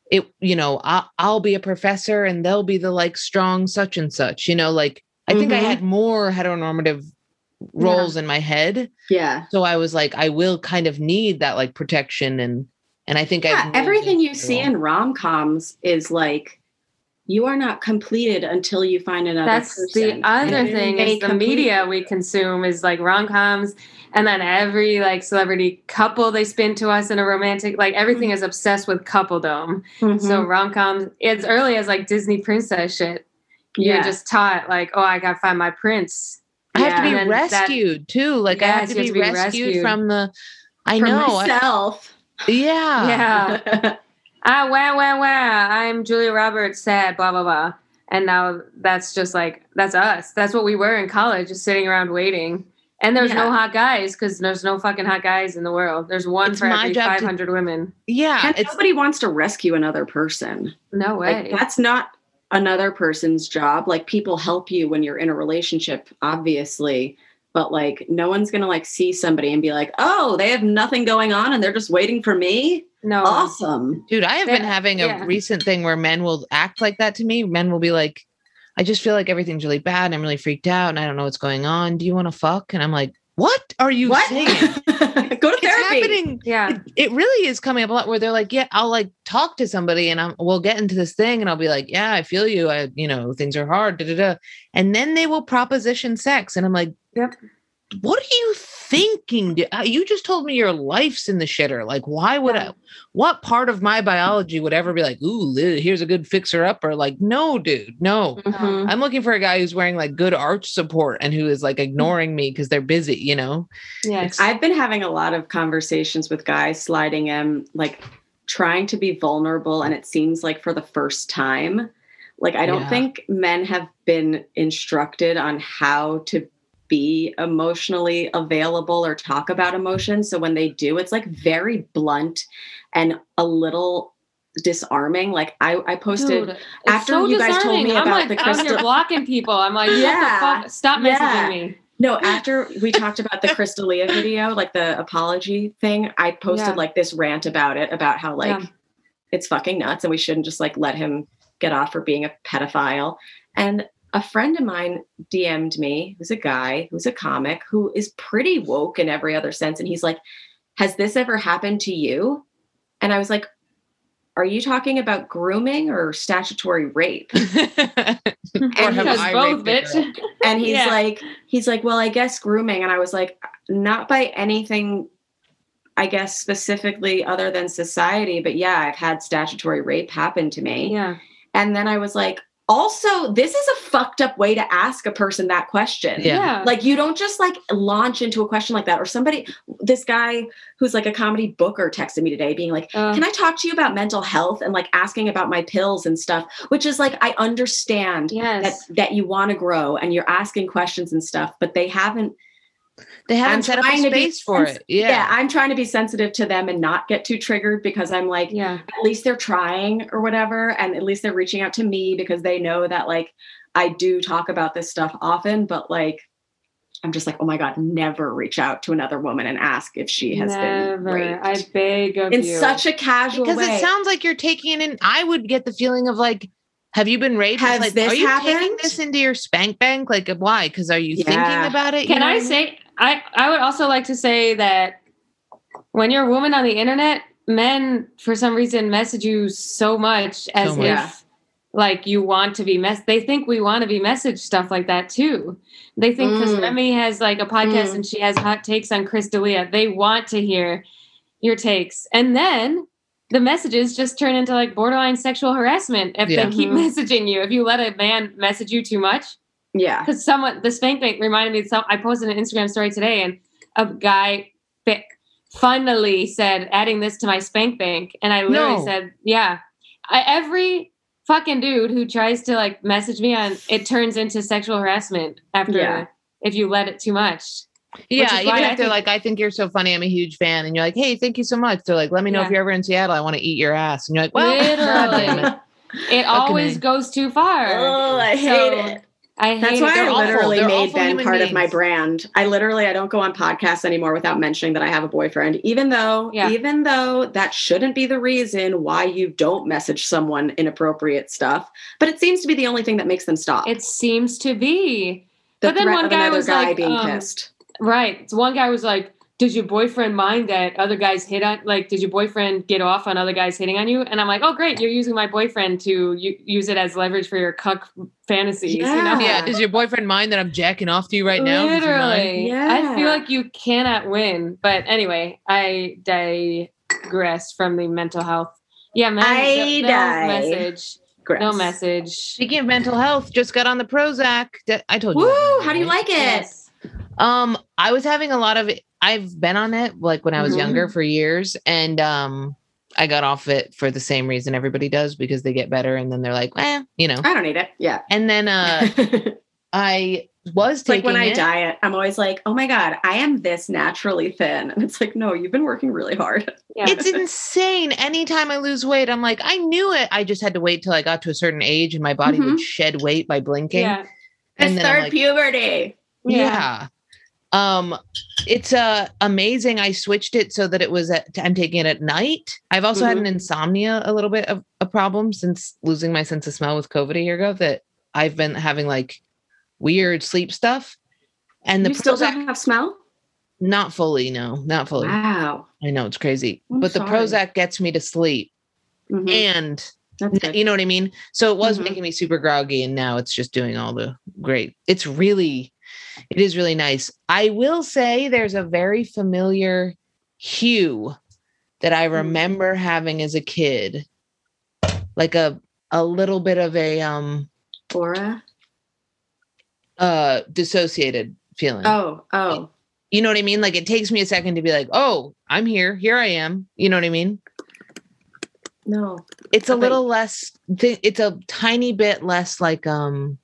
Speaker 3: it, you know, I'll, I'll be a professor and they'll be the like strong such and such, you know, like I think
Speaker 4: Mhm.
Speaker 3: I had more heteronormative roles in my head.
Speaker 4: Yeah.
Speaker 3: So I was like, I will kind of need that like protection. And, and I think
Speaker 4: Yeah,
Speaker 3: I've moved
Speaker 4: everything you
Speaker 3: into the
Speaker 4: see
Speaker 3: role.
Speaker 4: in rom-coms is like, you are not completed until you find another
Speaker 2: That's
Speaker 4: person.
Speaker 2: the other
Speaker 3: And
Speaker 2: thing
Speaker 4: they
Speaker 2: is the
Speaker 4: complete
Speaker 2: media
Speaker 4: you.
Speaker 2: we consume is like rom-coms, and then every like celebrity couple they spin to us in a romantic, like everything is obsessed with coupledom.
Speaker 4: Mhm.
Speaker 2: So rom-coms as early as like Disney princess shit, you're
Speaker 4: Yeah.
Speaker 2: just taught like, oh, I gotta find my prince.
Speaker 3: I have to
Speaker 4: Yeah.
Speaker 3: be
Speaker 2: And then that-
Speaker 3: rescued too. Like I have
Speaker 2: Yes,
Speaker 3: to
Speaker 2: you
Speaker 3: be,
Speaker 2: have to be
Speaker 3: rescued,
Speaker 2: rescued.
Speaker 3: from the, I
Speaker 4: For
Speaker 3: know. I-
Speaker 4: myself.
Speaker 3: yeah.
Speaker 2: Yeah. Ah, wah, wah, wah. I'm Julia Roberts, sad, blah, blah, blah. And now that's just like, that's us. That's what we were in college, just sitting around waiting. And there's no
Speaker 4: Yeah.
Speaker 2: hot guys because there's no fucking hot guys in the world. There's one
Speaker 3: It's
Speaker 2: for
Speaker 3: my
Speaker 2: every
Speaker 3: job to-
Speaker 2: five hundred women.
Speaker 3: Yeah.
Speaker 4: And
Speaker 3: It's,
Speaker 4: nobody wants to rescue another person.
Speaker 2: No way.
Speaker 4: Like that's not another person's job. Like people help you when you're in a relationship, obviously, but like no one's gonna like see somebody and be like, oh, they have nothing going on and they're just waiting for me.
Speaker 2: no.
Speaker 4: Awesome.
Speaker 3: dude, I have been
Speaker 2: That-
Speaker 3: having a
Speaker 2: yeah.
Speaker 3: recent thing where men will act like that to me. Men will be like, I just feel like everything's really bad and I'm really freaked out and I don't know what's going on. Do you want to fuck? And I'm like, what are you
Speaker 4: What?
Speaker 3: saying?
Speaker 4: Go to
Speaker 3: It's
Speaker 4: therapy.
Speaker 3: happening.
Speaker 2: Yeah.
Speaker 3: It, it really is coming up a lot where they're like, yeah, I'll like talk to somebody and I'm, we'll get into this thing and I'll be like, yeah, I feel you. I, you know, things are hard. Da, da, da. And then they will proposition sex. And I'm like,
Speaker 2: Yep.
Speaker 3: what are you thinking? dude? Uh, You just told me your life's in the shitter. Like, why would
Speaker 2: Yeah.
Speaker 3: I, what part of my biology would ever be like, ooh, Liz, here's a good fixer upper? Like, no, dude, no.
Speaker 4: Mhm.
Speaker 3: I'm looking for a guy who's wearing like good arch support and who is like ignoring me because they're busy, you know?
Speaker 2: Yes.
Speaker 4: I've been having a lot of conversations with guys sliding in, like trying to be vulnerable. And it seems like for the first time, like, I don't
Speaker 3: Yeah.
Speaker 4: think men have been instructed on how to be emotionally available or talk about emotions. So when they do, it's like very blunt and a little disarming. Like I, I posted
Speaker 2: Dude, it's
Speaker 4: after
Speaker 2: so
Speaker 4: you guys told
Speaker 2: disarming.
Speaker 4: me
Speaker 2: I'm
Speaker 4: about
Speaker 2: like
Speaker 4: the
Speaker 2: out here
Speaker 4: crystal.
Speaker 2: blocking people. I'm like,
Speaker 4: Yeah.
Speaker 2: what the fuck? Stop
Speaker 4: Yeah.
Speaker 2: messaging me.
Speaker 4: No, after we talked about the Crystalia video, like the apology thing, I posted
Speaker 2: Yeah.
Speaker 4: like this rant about it, about how like
Speaker 2: Yeah.
Speaker 4: it's fucking nuts and we shouldn't just like let him get off for being a pedophile. And a friend of mine D M'd me, who's a guy, who's a comic, who is pretty woke in every other sense. And he's like, has this ever happened to you? And I was like, are you talking about grooming or statutory rape?
Speaker 3: Or have
Speaker 2: Because
Speaker 3: I
Speaker 2: both,
Speaker 3: raped a girl?
Speaker 2: bitch.
Speaker 4: And he's
Speaker 2: Yeah.
Speaker 4: like, he's like, well, I guess grooming. And I was like, not by anything, I guess, specifically other than society. But yeah, I've had statutory rape happen to me.
Speaker 2: Yeah.
Speaker 4: And then I was like, also, this is a fucked up way to ask a person that question.
Speaker 3: Yeah.
Speaker 2: Yeah.
Speaker 4: Like, you don't just like launch into a question like that. Or somebody, this guy who's like a comedy booker texted me today being like,
Speaker 2: Uh,
Speaker 4: can I talk to you about mental health and like asking about my pills and stuff? Which is like, I understand
Speaker 2: yes.
Speaker 4: that, that you want to grow and you're asking questions and stuff, but they haven't.
Speaker 3: They haven't
Speaker 4: I'm
Speaker 3: set up a
Speaker 4: trying to be
Speaker 3: space for
Speaker 4: sens-
Speaker 3: it. Yeah.
Speaker 4: Yeah, I'm trying to be sensitive to them and not get too triggered because I'm like,
Speaker 2: yeah.
Speaker 4: at least they're trying or whatever. And at least they're reaching out to me because they know that like I do talk about this stuff often, but like, I'm just like, oh my God, never reach out to another woman and ask if she has
Speaker 2: Never.
Speaker 4: been raped.
Speaker 2: I beg of
Speaker 4: in
Speaker 2: you.
Speaker 4: such a casual
Speaker 3: Because
Speaker 4: way.
Speaker 3: it sounds like you're taking it in. I would get the feeling of like, have you been raped? It's
Speaker 4: Has
Speaker 3: like,
Speaker 4: this
Speaker 3: are you taking
Speaker 4: happened?
Speaker 3: this into your spank bank? Like, why? Because are you
Speaker 4: Yeah.
Speaker 3: thinking about it? You
Speaker 2: Can
Speaker 3: know
Speaker 2: I
Speaker 3: what mean?
Speaker 2: say, I, I would also like to say that when you're a woman on the internet, men, for some reason, message you so much as
Speaker 3: So much.
Speaker 2: if
Speaker 4: Yeah.
Speaker 2: like you want to be mess. They think we want to be messaged stuff like that too. They think because
Speaker 4: Mm.
Speaker 2: Remy has like a podcast
Speaker 4: Mm.
Speaker 2: and she has hot takes on Crystalia, they want to hear your takes. And then the messages just turn into like borderline sexual harassment if
Speaker 3: Yeah.
Speaker 2: they keep
Speaker 4: Mhm.
Speaker 2: messaging you. If you let a man message you too much.
Speaker 4: Yeah.
Speaker 2: Because someone, the spank bank reminded me of some, I posted an Instagram story today and a guy fi- funnily said, adding this to my spank bank. And I literally
Speaker 3: No.
Speaker 2: said, yeah, I, every fucking dude who tries to like message me on, it turns into sexual harassment after,
Speaker 4: Yeah.
Speaker 2: if you let it too much.
Speaker 3: Yeah,
Speaker 2: is
Speaker 3: even
Speaker 2: why
Speaker 3: if
Speaker 2: I
Speaker 3: they're
Speaker 2: think-
Speaker 3: like, I think you're so funny, I'm a huge fan, and you're like, hey, thank you so much. They're like, let me know
Speaker 2: Yeah.
Speaker 3: if you're ever in Seattle. I want to eat your ass. And you're like, well, God damn it.
Speaker 2: Literally. It always
Speaker 3: me.
Speaker 2: goes too far.
Speaker 4: Oh, I hate
Speaker 2: So,
Speaker 4: it.
Speaker 2: I hate
Speaker 4: That's
Speaker 2: it.
Speaker 4: why
Speaker 3: They're
Speaker 4: I
Speaker 3: awful.
Speaker 4: literally
Speaker 3: They're
Speaker 4: made
Speaker 3: awful
Speaker 4: Ben
Speaker 3: human
Speaker 4: part of my
Speaker 3: beings.
Speaker 4: brand. I literally, I don't go on podcasts anymore without mentioning that I have a boyfriend, even though,
Speaker 2: Yeah.
Speaker 4: even though that shouldn't be the reason why you don't message someone inappropriate stuff. But it seems to be the only thing that makes them stop.
Speaker 2: It seems to be.
Speaker 4: the
Speaker 2: but then
Speaker 4: threat
Speaker 2: one
Speaker 4: of
Speaker 2: guy
Speaker 4: another
Speaker 2: was
Speaker 4: guy
Speaker 2: like,
Speaker 4: being
Speaker 2: um,
Speaker 4: pissed.
Speaker 2: Right. So one guy was like, does your boyfriend mind that other guys hit on, like, did your boyfriend get off on other guys hitting on you? And I'm like, oh, great. You're using my boyfriend to u- use it as leverage for your cuck fantasies. You know?
Speaker 4: Yeah.
Speaker 3: Yeah. Does your boyfriend mind that I'm jacking off to you right now? Does he mind?
Speaker 2: Literally.
Speaker 4: Yeah.
Speaker 2: I feel like you cannot win. But anyway, I digress from the mental health. Yeah, man.
Speaker 4: I
Speaker 2: no,
Speaker 4: die.
Speaker 2: no message.
Speaker 4: Gross.
Speaker 2: No message.
Speaker 3: Speaking of mental health, just got on the Prozac. That- I told you.
Speaker 4: Woo!
Speaker 3: that,
Speaker 4: How do you
Speaker 3: right?
Speaker 4: like it?
Speaker 2: Yes.
Speaker 3: Um, I was having a lot of it. I've been on it like when I was
Speaker 4: Mhm.
Speaker 3: younger for years, and um, I got off it for the same reason everybody does, because they get better, and then they're like, eh, you know.
Speaker 4: I don't need it. Yeah.
Speaker 3: And then uh, I was
Speaker 4: It's like
Speaker 3: taking
Speaker 4: when I
Speaker 3: it.
Speaker 4: diet, I'm always like, oh my God, I am this naturally thin. And it's like, no, you've been working really hard.
Speaker 2: Yeah.
Speaker 3: It's insane. Anytime I lose weight, I'm like, I knew it. I just had to wait till I got to a certain age, and my body
Speaker 4: Mhm.
Speaker 3: would shed weight by blinking.
Speaker 2: yeah.
Speaker 3: And
Speaker 4: It's
Speaker 3: then I'm
Speaker 4: third
Speaker 3: like,
Speaker 4: puberty.
Speaker 3: Yeah. Um, it's uh amazing. I switched it so that it was at, I'm taking it at night. I've also had
Speaker 4: Mhm.
Speaker 3: an insomnia, a little bit of a problem since losing my sense of smell with COVID a year ago, that I've been having like weird sleep stuff. And the
Speaker 4: You still
Speaker 3: Prozac,
Speaker 4: don't have smell?
Speaker 3: not fully, no, not fully.
Speaker 4: Wow.
Speaker 3: I know it's crazy,
Speaker 4: I'm
Speaker 3: but the
Speaker 4: sorry.
Speaker 3: Prozac gets me to sleep,
Speaker 4: Mhm.
Speaker 3: and
Speaker 4: That's good.
Speaker 3: you know what I mean? So it was
Speaker 4: Mhm.
Speaker 3: making me super groggy, and now it's just doing all the great. It's really, it is really nice. I will say there's a very familiar hue that I remember having as a kid, like a a little bit of a um
Speaker 4: Aura?
Speaker 3: uh dissociated feeling.
Speaker 4: Oh, oh.
Speaker 3: You know what I mean? Like it takes me a second to be like, oh, I'm here. Here I am. You know what I mean?
Speaker 4: No.
Speaker 3: It's a
Speaker 4: Okay.
Speaker 3: little less, th- it's a tiny bit less like, um,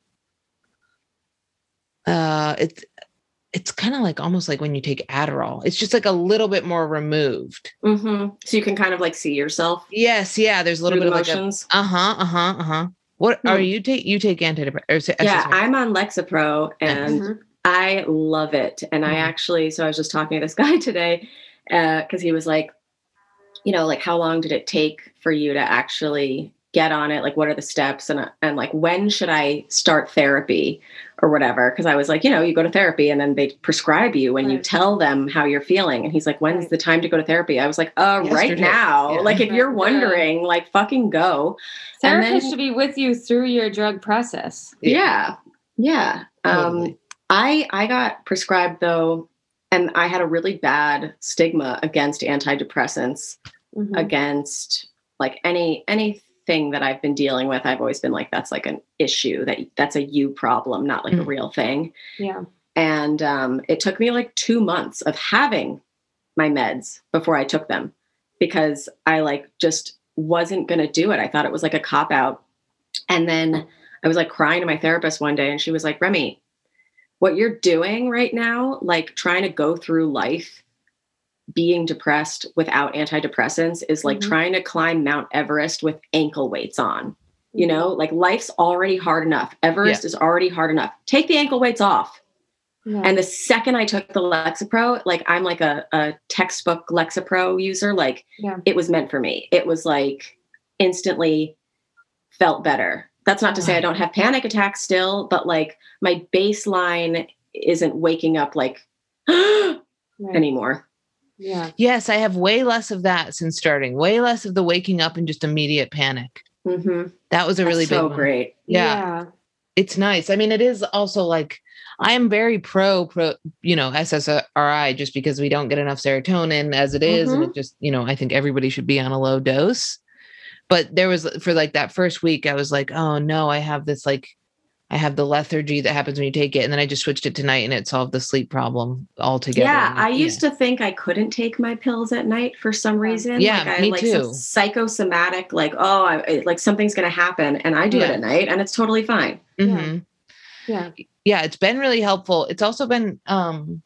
Speaker 3: uh, it's, it's kind of like almost like when you take Adderall. It's just like a little bit more removed.
Speaker 4: hmm So you can kind of like see yourself
Speaker 3: Yes. Yeah. There's a little
Speaker 4: through
Speaker 3: bit
Speaker 4: the
Speaker 3: of like
Speaker 4: motions.
Speaker 3: a, uh-huh, uh-huh, uh-huh. What are
Speaker 4: Hmm.
Speaker 3: you take? You take antidepressants?
Speaker 4: Yeah, I'm on Lexapro and
Speaker 2: Mhm.
Speaker 4: I love it. And I
Speaker 3: Mhm.
Speaker 4: actually, so I was just talking to this guy today because he was like, you know, like how long did it take for you to actually get on it? Like, what are the steps? And, and like, when should I start therapy or whatever? Because I was like, you know, you go to therapy and then they prescribe you when you
Speaker 2: Right.
Speaker 4: tell them how you're feeling. And he's like, when's
Speaker 2: Right.
Speaker 4: the time to go to therapy? I was like, uh, right
Speaker 3: Yesterday.
Speaker 4: now.
Speaker 3: Yeah.
Speaker 4: Like, if
Speaker 2: Right,
Speaker 4: you're
Speaker 2: literally.
Speaker 4: wondering, like, fucking go. And
Speaker 2: Therapists
Speaker 4: then-
Speaker 2: should be with you through your drug process.
Speaker 4: Yeah. Yeah.
Speaker 3: Totally.
Speaker 4: Um, I I got prescribed though, and I had a really bad stigma against antidepressants,
Speaker 2: Mhm.
Speaker 4: against like any anything that I've been dealing with. I've always been like, that's like an issue, that that's a you problem, not like a
Speaker 3: Mm.
Speaker 4: real thing.
Speaker 2: Yeah.
Speaker 4: And um, it took me like two months of having my meds before I took them, because I like just wasn't going to do it. I thought it was like a cop out. And then I was like crying to my therapist one day and she was like, Remy, what you're doing right now, like trying to go through life being depressed without antidepressants, is like
Speaker 2: Mhm.
Speaker 4: trying to climb Mount Everest with ankle weights on. You know, like life's already hard enough. Everest is already hard enough. Take the ankle weights off.
Speaker 2: Yeah.
Speaker 4: And the second I took the Lexapro, like I'm like a, a textbook Lexapro user, like
Speaker 2: Yeah.
Speaker 4: it was meant for me. It was like instantly felt better. That's not to say I don't have panic attacks still, but like my baseline isn't waking up like
Speaker 2: Right.
Speaker 4: anymore.
Speaker 2: Yeah.
Speaker 3: Yes, I have way less of that since starting. Way less of the waking up and just immediate panic.
Speaker 4: Mm-hmm.
Speaker 3: That was a really
Speaker 4: so
Speaker 3: big one.
Speaker 4: great.
Speaker 3: Yeah.
Speaker 2: Yeah.
Speaker 3: It's nice. I mean, it is also like I am very pro pro, you know, S S R I, just because we don't get enough serotonin as it is, and it just, you know, I think everybody should be on a low dose. But there was for like that first week, I was like, oh no, I have this like I have the lethargy that happens when you take it, and then I just switched it to night, and it solved the sleep problem altogether.
Speaker 4: Yeah,
Speaker 3: And,
Speaker 4: I used to think I couldn't take my pills at night for some reason.
Speaker 3: Yeah,
Speaker 4: like I
Speaker 3: me
Speaker 4: like
Speaker 3: too.
Speaker 4: some psychosomatic, like oh, I, it- like something's going to happen, and I do it
Speaker 3: Yeah.
Speaker 4: at night, and it's totally fine.
Speaker 3: Mhm.
Speaker 2: Yeah.
Speaker 3: Yeah, it's been really helpful. It's also been um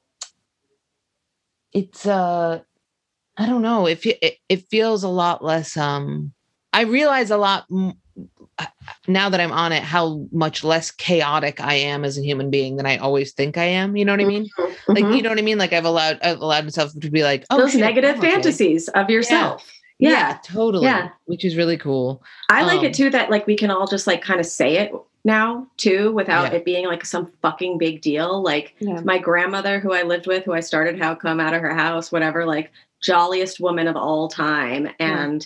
Speaker 3: it's uh I don't know, if it, it it feels a lot less um I realize a lot m- now that I'm on it, how much less chaotic I am as a human being than I always think I am. You know what I mean?
Speaker 4: Mm-hmm.
Speaker 3: Like, you know what I mean? Like I've allowed, I've allowed myself to be like, oh,
Speaker 4: those
Speaker 3: shit,
Speaker 4: negative
Speaker 3: I'm okay.
Speaker 4: fantasies of yourself.
Speaker 3: Yeah,
Speaker 4: Yeah,
Speaker 3: yeah totally.
Speaker 4: Yeah.
Speaker 3: Which is really cool.
Speaker 4: I like
Speaker 3: Um,
Speaker 4: it too, that like we can all just like kind of say it now too, without
Speaker 3: Yeah.
Speaker 4: it being like some fucking big deal. Like
Speaker 2: Yeah.
Speaker 4: my grandmother who I lived with, who I started How Come out of her house, whatever, like jolliest woman of all time. And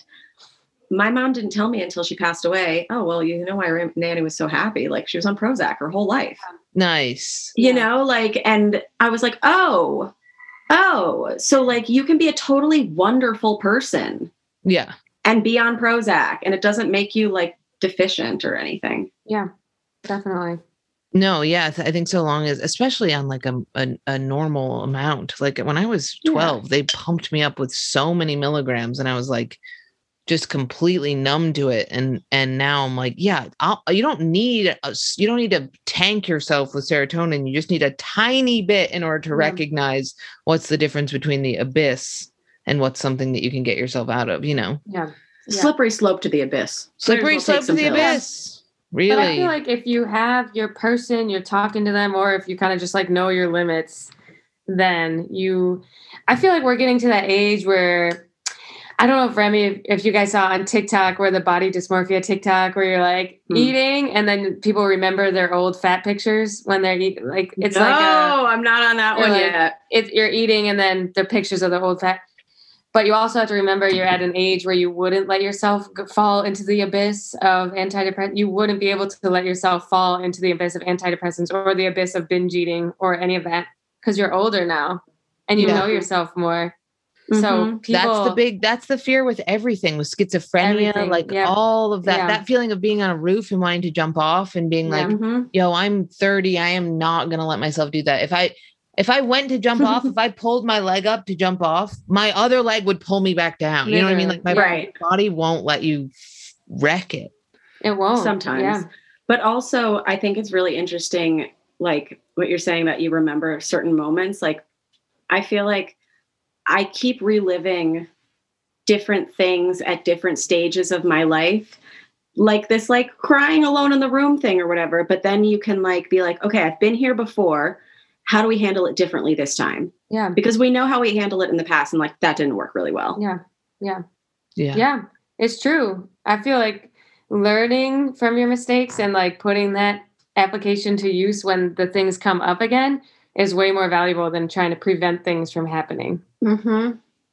Speaker 4: my mom didn't tell me until she passed away, oh, well, you know why Nanny was so happy? Like she was on Prozac her whole life.
Speaker 3: Nice.
Speaker 4: You
Speaker 2: Yeah.
Speaker 4: know, like, and I was like, oh, oh, so like you can be a totally wonderful person
Speaker 3: Yeah.
Speaker 4: and be on Prozac, and it doesn't make you like deficient or anything.
Speaker 2: Yeah, definitely.
Speaker 3: No, yeah, th- I think so long as, especially on like a, a, a normal amount, like when I was twelve, they pumped me up with so many milligrams and I was like, just completely numb to it. And, and now I'm like, yeah, I'll, you don't need, a, you don't need to tank yourself with serotonin. You just need a tiny bit in order to
Speaker 2: Yeah.
Speaker 3: recognize what's the difference between the abyss and what's something that you can get yourself out of, you know?
Speaker 2: Yeah. Yeah.
Speaker 4: Slippery slope to the abyss.
Speaker 3: Slippery
Speaker 4: Might as well
Speaker 3: slope
Speaker 4: take
Speaker 3: to
Speaker 4: some
Speaker 3: the
Speaker 4: pills.
Speaker 3: abyss. Really?
Speaker 2: But I feel like if you have your person, you're talking to them, or if you kind of just like know your limits, then you, I feel like we're getting to that age where, I don't know if Remy, if, if you guys saw on TikTok where the body dysmorphia TikTok, where you're like
Speaker 4: Hmm.
Speaker 2: eating and then people remember their old fat pictures when they're eating. Like it's
Speaker 4: no,
Speaker 2: like a,
Speaker 4: I'm not on that
Speaker 2: You're
Speaker 4: one
Speaker 2: like-
Speaker 4: yet.
Speaker 2: it's you're eating and then the pictures of the old fat. But you also have to remember you're at an age where you wouldn't let yourself g- fall into the abyss of antidepressants. You wouldn't be able to let yourself fall into the abyss of antidepressants or the abyss of binge eating or any of that because you're older now and you
Speaker 3: Yeah.
Speaker 2: know yourself more. So
Speaker 4: Mhm.
Speaker 2: people,
Speaker 3: that's the big, that's the fear with everything, with schizophrenia,
Speaker 2: Everything,
Speaker 3: like
Speaker 2: yeah.
Speaker 3: all of that,
Speaker 2: Yeah.
Speaker 3: that feeling of being on a roof and wanting to jump off and being
Speaker 2: Yeah.
Speaker 3: like,
Speaker 4: Mhm.
Speaker 3: yo, I'm thirty. I am not going to let myself do that. If I, if I went to jump off, if I pulled my leg up to jump off, my other leg would pull me back down. You know what I mean? Like my
Speaker 2: Literally,
Speaker 4: Right.
Speaker 3: body won't let you wreck it.
Speaker 2: it won't
Speaker 4: Sometimes.
Speaker 2: Yeah.
Speaker 4: But also, I think it's really interesting, like what you're saying, that you remember certain moments. Like, I feel like I keep reliving different things at different stages of my life, like this, like crying alone in the room thing or whatever. But then you can like be like, okay, I've been here before. How do we handle it differently this time?
Speaker 2: Yeah.
Speaker 4: Because we know how we handled it in the past, and like that didn't work really well.
Speaker 2: Yeah. Yeah.
Speaker 3: Yeah.
Speaker 2: Yeah, it's true. I feel like learning from your mistakes and like putting that application to use when the things come up again is way more valuable than trying to prevent things from happening.
Speaker 4: Mm-hmm.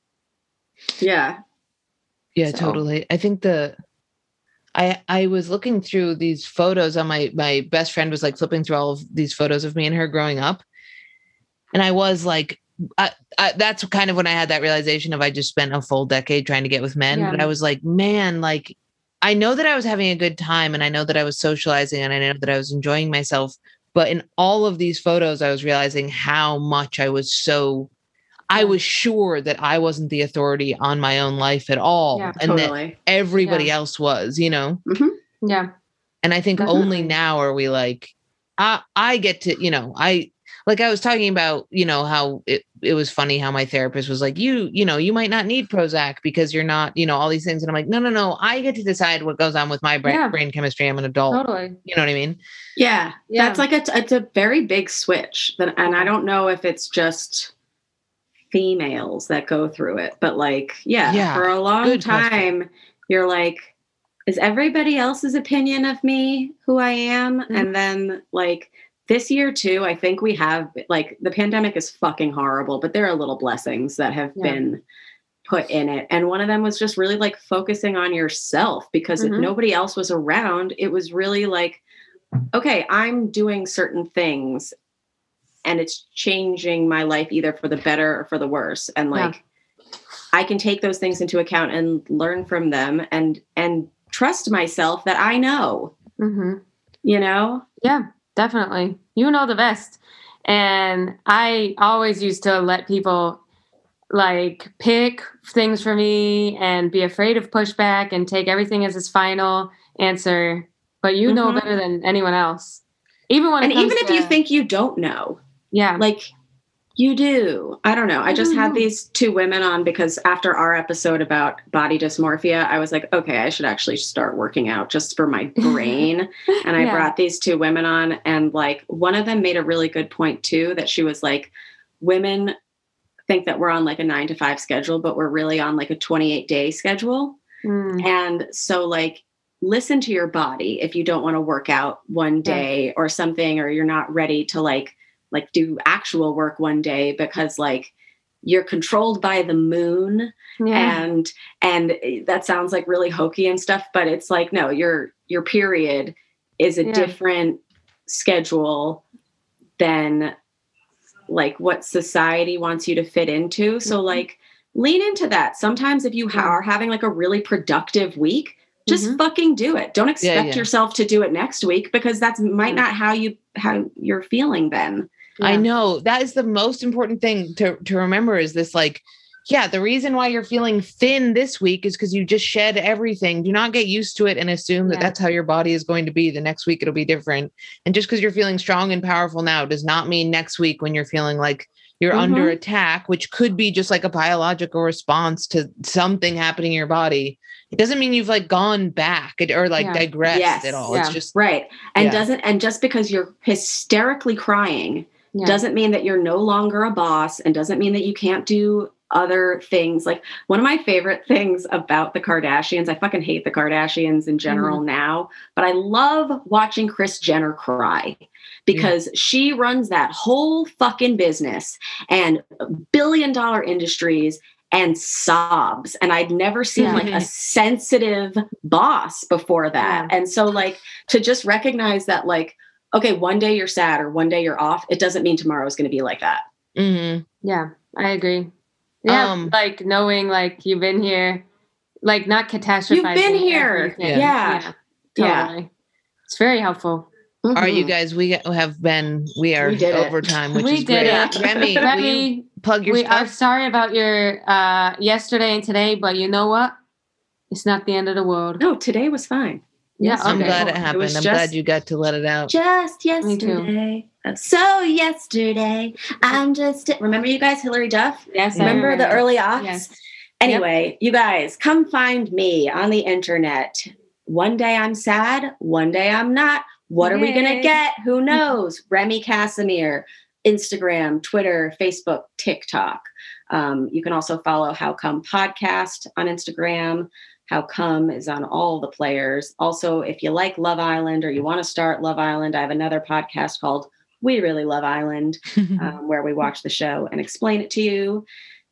Speaker 4: Yeah.
Speaker 3: Yeah,
Speaker 4: So-
Speaker 3: totally. I think the I I was looking through these photos on my my best friend was like flipping through all of these photos of me and her growing up. And I was like, I, I, that's kind of when I had that realization of I just spent a full decade trying to get with men.
Speaker 2: Yeah.
Speaker 3: But I was like, man, like I know that I was having a good time and I know that I was socializing and I know that I was enjoying myself. But in all of these photos, I was realizing how much I was so I
Speaker 2: Yeah.
Speaker 3: was sure that I wasn't the authority on my own life at all.
Speaker 2: Yeah,
Speaker 3: and that
Speaker 4: Totally.
Speaker 3: everybody
Speaker 2: Yeah.
Speaker 3: else was, you know?
Speaker 2: Yeah.
Speaker 3: And I think
Speaker 2: Definitely.
Speaker 3: only now are we like, I, I get to, you know, I, like I was talking about, you know, how it, it was funny how my therapist was like, you, you know, you might not need Prozac because you're not, you know, all these things. And I'm like, no, no, no, I get to decide what goes on with my brain,
Speaker 2: Yeah.
Speaker 3: brain chemistry. I'm an adult.
Speaker 2: Totally.
Speaker 3: You know what I mean?
Speaker 4: Yeah.
Speaker 2: Yeah.
Speaker 4: That's like a, it's a very big switch. That, and I don't know if it's just females that go through it, but like, yeah,
Speaker 3: Yeah,
Speaker 4: for a long
Speaker 3: good
Speaker 4: time,
Speaker 3: question.
Speaker 4: you're like, is everybody else's opinion of me who I am?
Speaker 2: Mhm.
Speaker 4: And then like this year too, I think we have like the pandemic is fucking horrible, but there are little blessings that have
Speaker 2: Yeah.
Speaker 4: been put in it. And one of them was just really like focusing on yourself, because if
Speaker 2: Mhm.
Speaker 4: nobody else was around, it was really like, okay, I'm doing certain things and it's changing my life either for the better or for the worse. And
Speaker 2: Yeah.
Speaker 4: like, I can take those things into account and learn from them and, and trust myself that I know,
Speaker 2: Mm-hmm.
Speaker 4: you know?
Speaker 2: Yeah, definitely. You know the best. And I always used to let people like pick things for me and be afraid of pushback and take everything as its final answer. But you know
Speaker 4: Mhm.
Speaker 2: better than anyone else. Even when
Speaker 4: And
Speaker 2: it comes
Speaker 4: even if
Speaker 2: to,
Speaker 4: you think you don't know,
Speaker 2: yeah,
Speaker 4: like You do. I don't know. I just
Speaker 2: don't
Speaker 4: had
Speaker 2: know.
Speaker 4: these two women on because after our episode about body dysmorphia, I was like, okay, I should actually start working out just for my brain. And I
Speaker 2: Yeah.
Speaker 4: brought these two women on, and like one of them made a really good point too, that she was like, women think that we're on like a nine to five schedule, but we're really on like a twenty-eight day schedule.
Speaker 2: Mm.
Speaker 4: And so like, listen to your body if you don't want to work out one day or something, or you're not ready to like, like do actual work one day because like you're controlled by the moon.
Speaker 2: Yeah.
Speaker 4: And, and that sounds like really hokey and stuff, but it's like, no, your, your period is a
Speaker 2: Yeah.
Speaker 4: different schedule than like what society wants you to fit into. So
Speaker 2: Mhm.
Speaker 4: like lean into that. Sometimes if you ha-
Speaker 2: Yeah.
Speaker 4: are having like a really productive week, just
Speaker 2: Mhm.
Speaker 4: fucking do it. Don't expect
Speaker 3: yeah.
Speaker 4: yourself to do it next week because that's might
Speaker 2: Yeah.
Speaker 4: not how you, how you're feeling then.
Speaker 3: I
Speaker 2: Yeah.
Speaker 3: know that is the most important thing to, to remember is this like, yeah, the reason why you're feeling thin this week is because you just shed everything. Do not get used to it and assume that
Speaker 2: Yeah.
Speaker 3: that's how your body is going to be. The next week it'll be different. And just because you're feeling strong and powerful now does not mean next week when you're feeling like you're
Speaker 4: Mhm.
Speaker 3: under attack, which could be just like a biological response to something happening in your body. It doesn't mean you've like gone back or like
Speaker 2: Yeah.
Speaker 3: digressed
Speaker 4: Yes.
Speaker 3: at all. It's
Speaker 2: Yeah.
Speaker 3: just
Speaker 4: Right. And
Speaker 3: Yeah.
Speaker 4: doesn't, and just because you're hysterically crying
Speaker 2: Yeah.
Speaker 4: doesn't mean that you're no longer a boss and doesn't mean that you can't do other things. Like one of my favorite things about the Kardashians, I fucking hate the Kardashians in general
Speaker 2: Mm-hmm.
Speaker 4: now, but I love watching Kris Jenner cry because she runs that whole fucking business and billion dollar industries and sobs. And I'd never seen
Speaker 2: Yeah.
Speaker 4: like a sensitive boss before that.
Speaker 2: Yeah.
Speaker 4: And so like to just recognize that like, okay, one day you're sad or one day you're off, it doesn't mean tomorrow is going to be like that.
Speaker 3: Mhm.
Speaker 2: Yeah, I agree. Yeah,
Speaker 3: Um,
Speaker 2: like knowing like you've been here, like not catastrophizing.
Speaker 4: You've been here.
Speaker 2: everything.
Speaker 4: Yeah. Yeah.
Speaker 2: totally. It's very helpful.
Speaker 3: All right, you
Speaker 4: Mhm.
Speaker 3: guys, we have been, we are
Speaker 4: We did it.
Speaker 3: over time, which
Speaker 2: We
Speaker 3: is
Speaker 2: did
Speaker 3: great.
Speaker 2: it.
Speaker 3: Remy, will you
Speaker 2: Remy,
Speaker 3: plug your
Speaker 2: we are
Speaker 3: stuff?
Speaker 2: sorry about your uh, yesterday and today, but you know what? It's not the end of the world.
Speaker 4: No, today was fine.
Speaker 2: Yeah,
Speaker 4: Yes,
Speaker 3: I'm
Speaker 2: okay.
Speaker 3: glad
Speaker 4: cool.
Speaker 3: it happened.
Speaker 4: was
Speaker 3: I'm
Speaker 4: just-
Speaker 3: glad you got to let it out.
Speaker 4: Just
Speaker 2: Me too.
Speaker 4: yesterday. Oh, so yesterday. I'm just remember you guys, Hillary Duff?
Speaker 2: Yes, I
Speaker 4: Remember the early aughts?
Speaker 2: Yes.
Speaker 4: Anyway, you guys, come find me on the internet. One day I'm sad, one day I'm not. What are we gonna
Speaker 2: Yay.
Speaker 4: get? Who knows? Remy Casimir, Instagram, Twitter, Facebook, TikTok. Um, you can also follow How Come Podcast on Instagram. How Come is on all the players. Also, if you like Love Island or you want to start Love Island, I have another podcast called We Really Love Island, um, where we watch the show and explain it to you.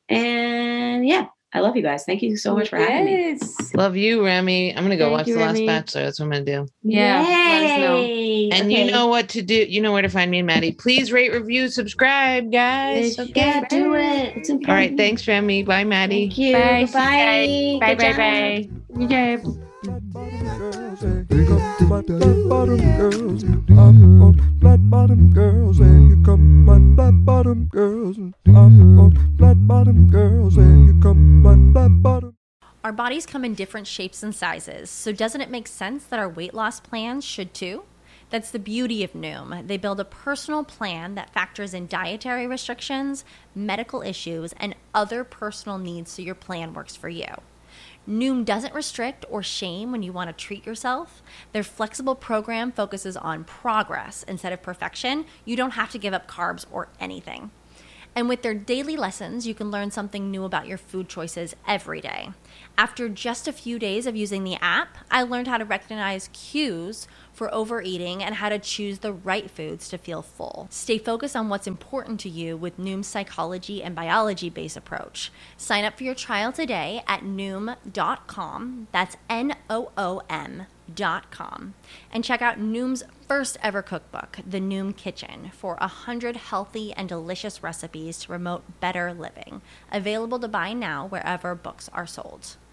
Speaker 4: And yeah, I love you guys. Thank you so much for having me.
Speaker 2: Yes.
Speaker 3: Love you, Remy. I'm gonna go
Speaker 2: Thank
Speaker 3: watch
Speaker 2: you,
Speaker 3: The Last
Speaker 2: Remy.
Speaker 3: Bachelor. That's what I'm gonna do.
Speaker 2: Yeah. Let us know.
Speaker 4: Yay.
Speaker 3: And
Speaker 4: Okay.
Speaker 3: you know what to do. You know where to find me and Maddie. Please rate, review, subscribe, guys.
Speaker 2: Yes,
Speaker 3: Okay.
Speaker 4: Yeah, do it. It's important.
Speaker 3: All right. Thanks, Remy. Bye, Maddie.
Speaker 4: Thank you.
Speaker 2: Bye.
Speaker 4: Bye.
Speaker 2: Bye,
Speaker 4: Good
Speaker 2: bye,
Speaker 4: job.
Speaker 2: bye. Yeah.
Speaker 1: Flat bottom girls, hey, here come my flat bottom girls. I'm on flat bottom girls, hey, here come my flat bottom girls. I'm on flat bottom girls, hey, here come my flat bottom.
Speaker 5: Our bodies come in different shapes and sizes, so doesn't it make sense that our weight loss plans should too? That's the beauty of Noom. They build a personal plan that factors in dietary restrictions, medical issues, and other personal needs so your plan works for you. Noom doesn't restrict or shame when you want to treat yourself. Their flexible program focuses on progress instead of perfection. You don't have to give up carbs or anything. And with their daily lessons, you can learn something new about your food choices every day. After just a few days of using the app, I learned how to recognize cues for overeating and how to choose the right foods to feel full. Stay focused on what's important to you with Noom's psychology and biology-based approach. Sign up for your trial today at noom dot com. That's N O O M dot com. And check out Noom's first ever cookbook, The Noom Kitchen, for one hundred healthy and delicious recipes to promote better living. Available to buy now wherever books are sold.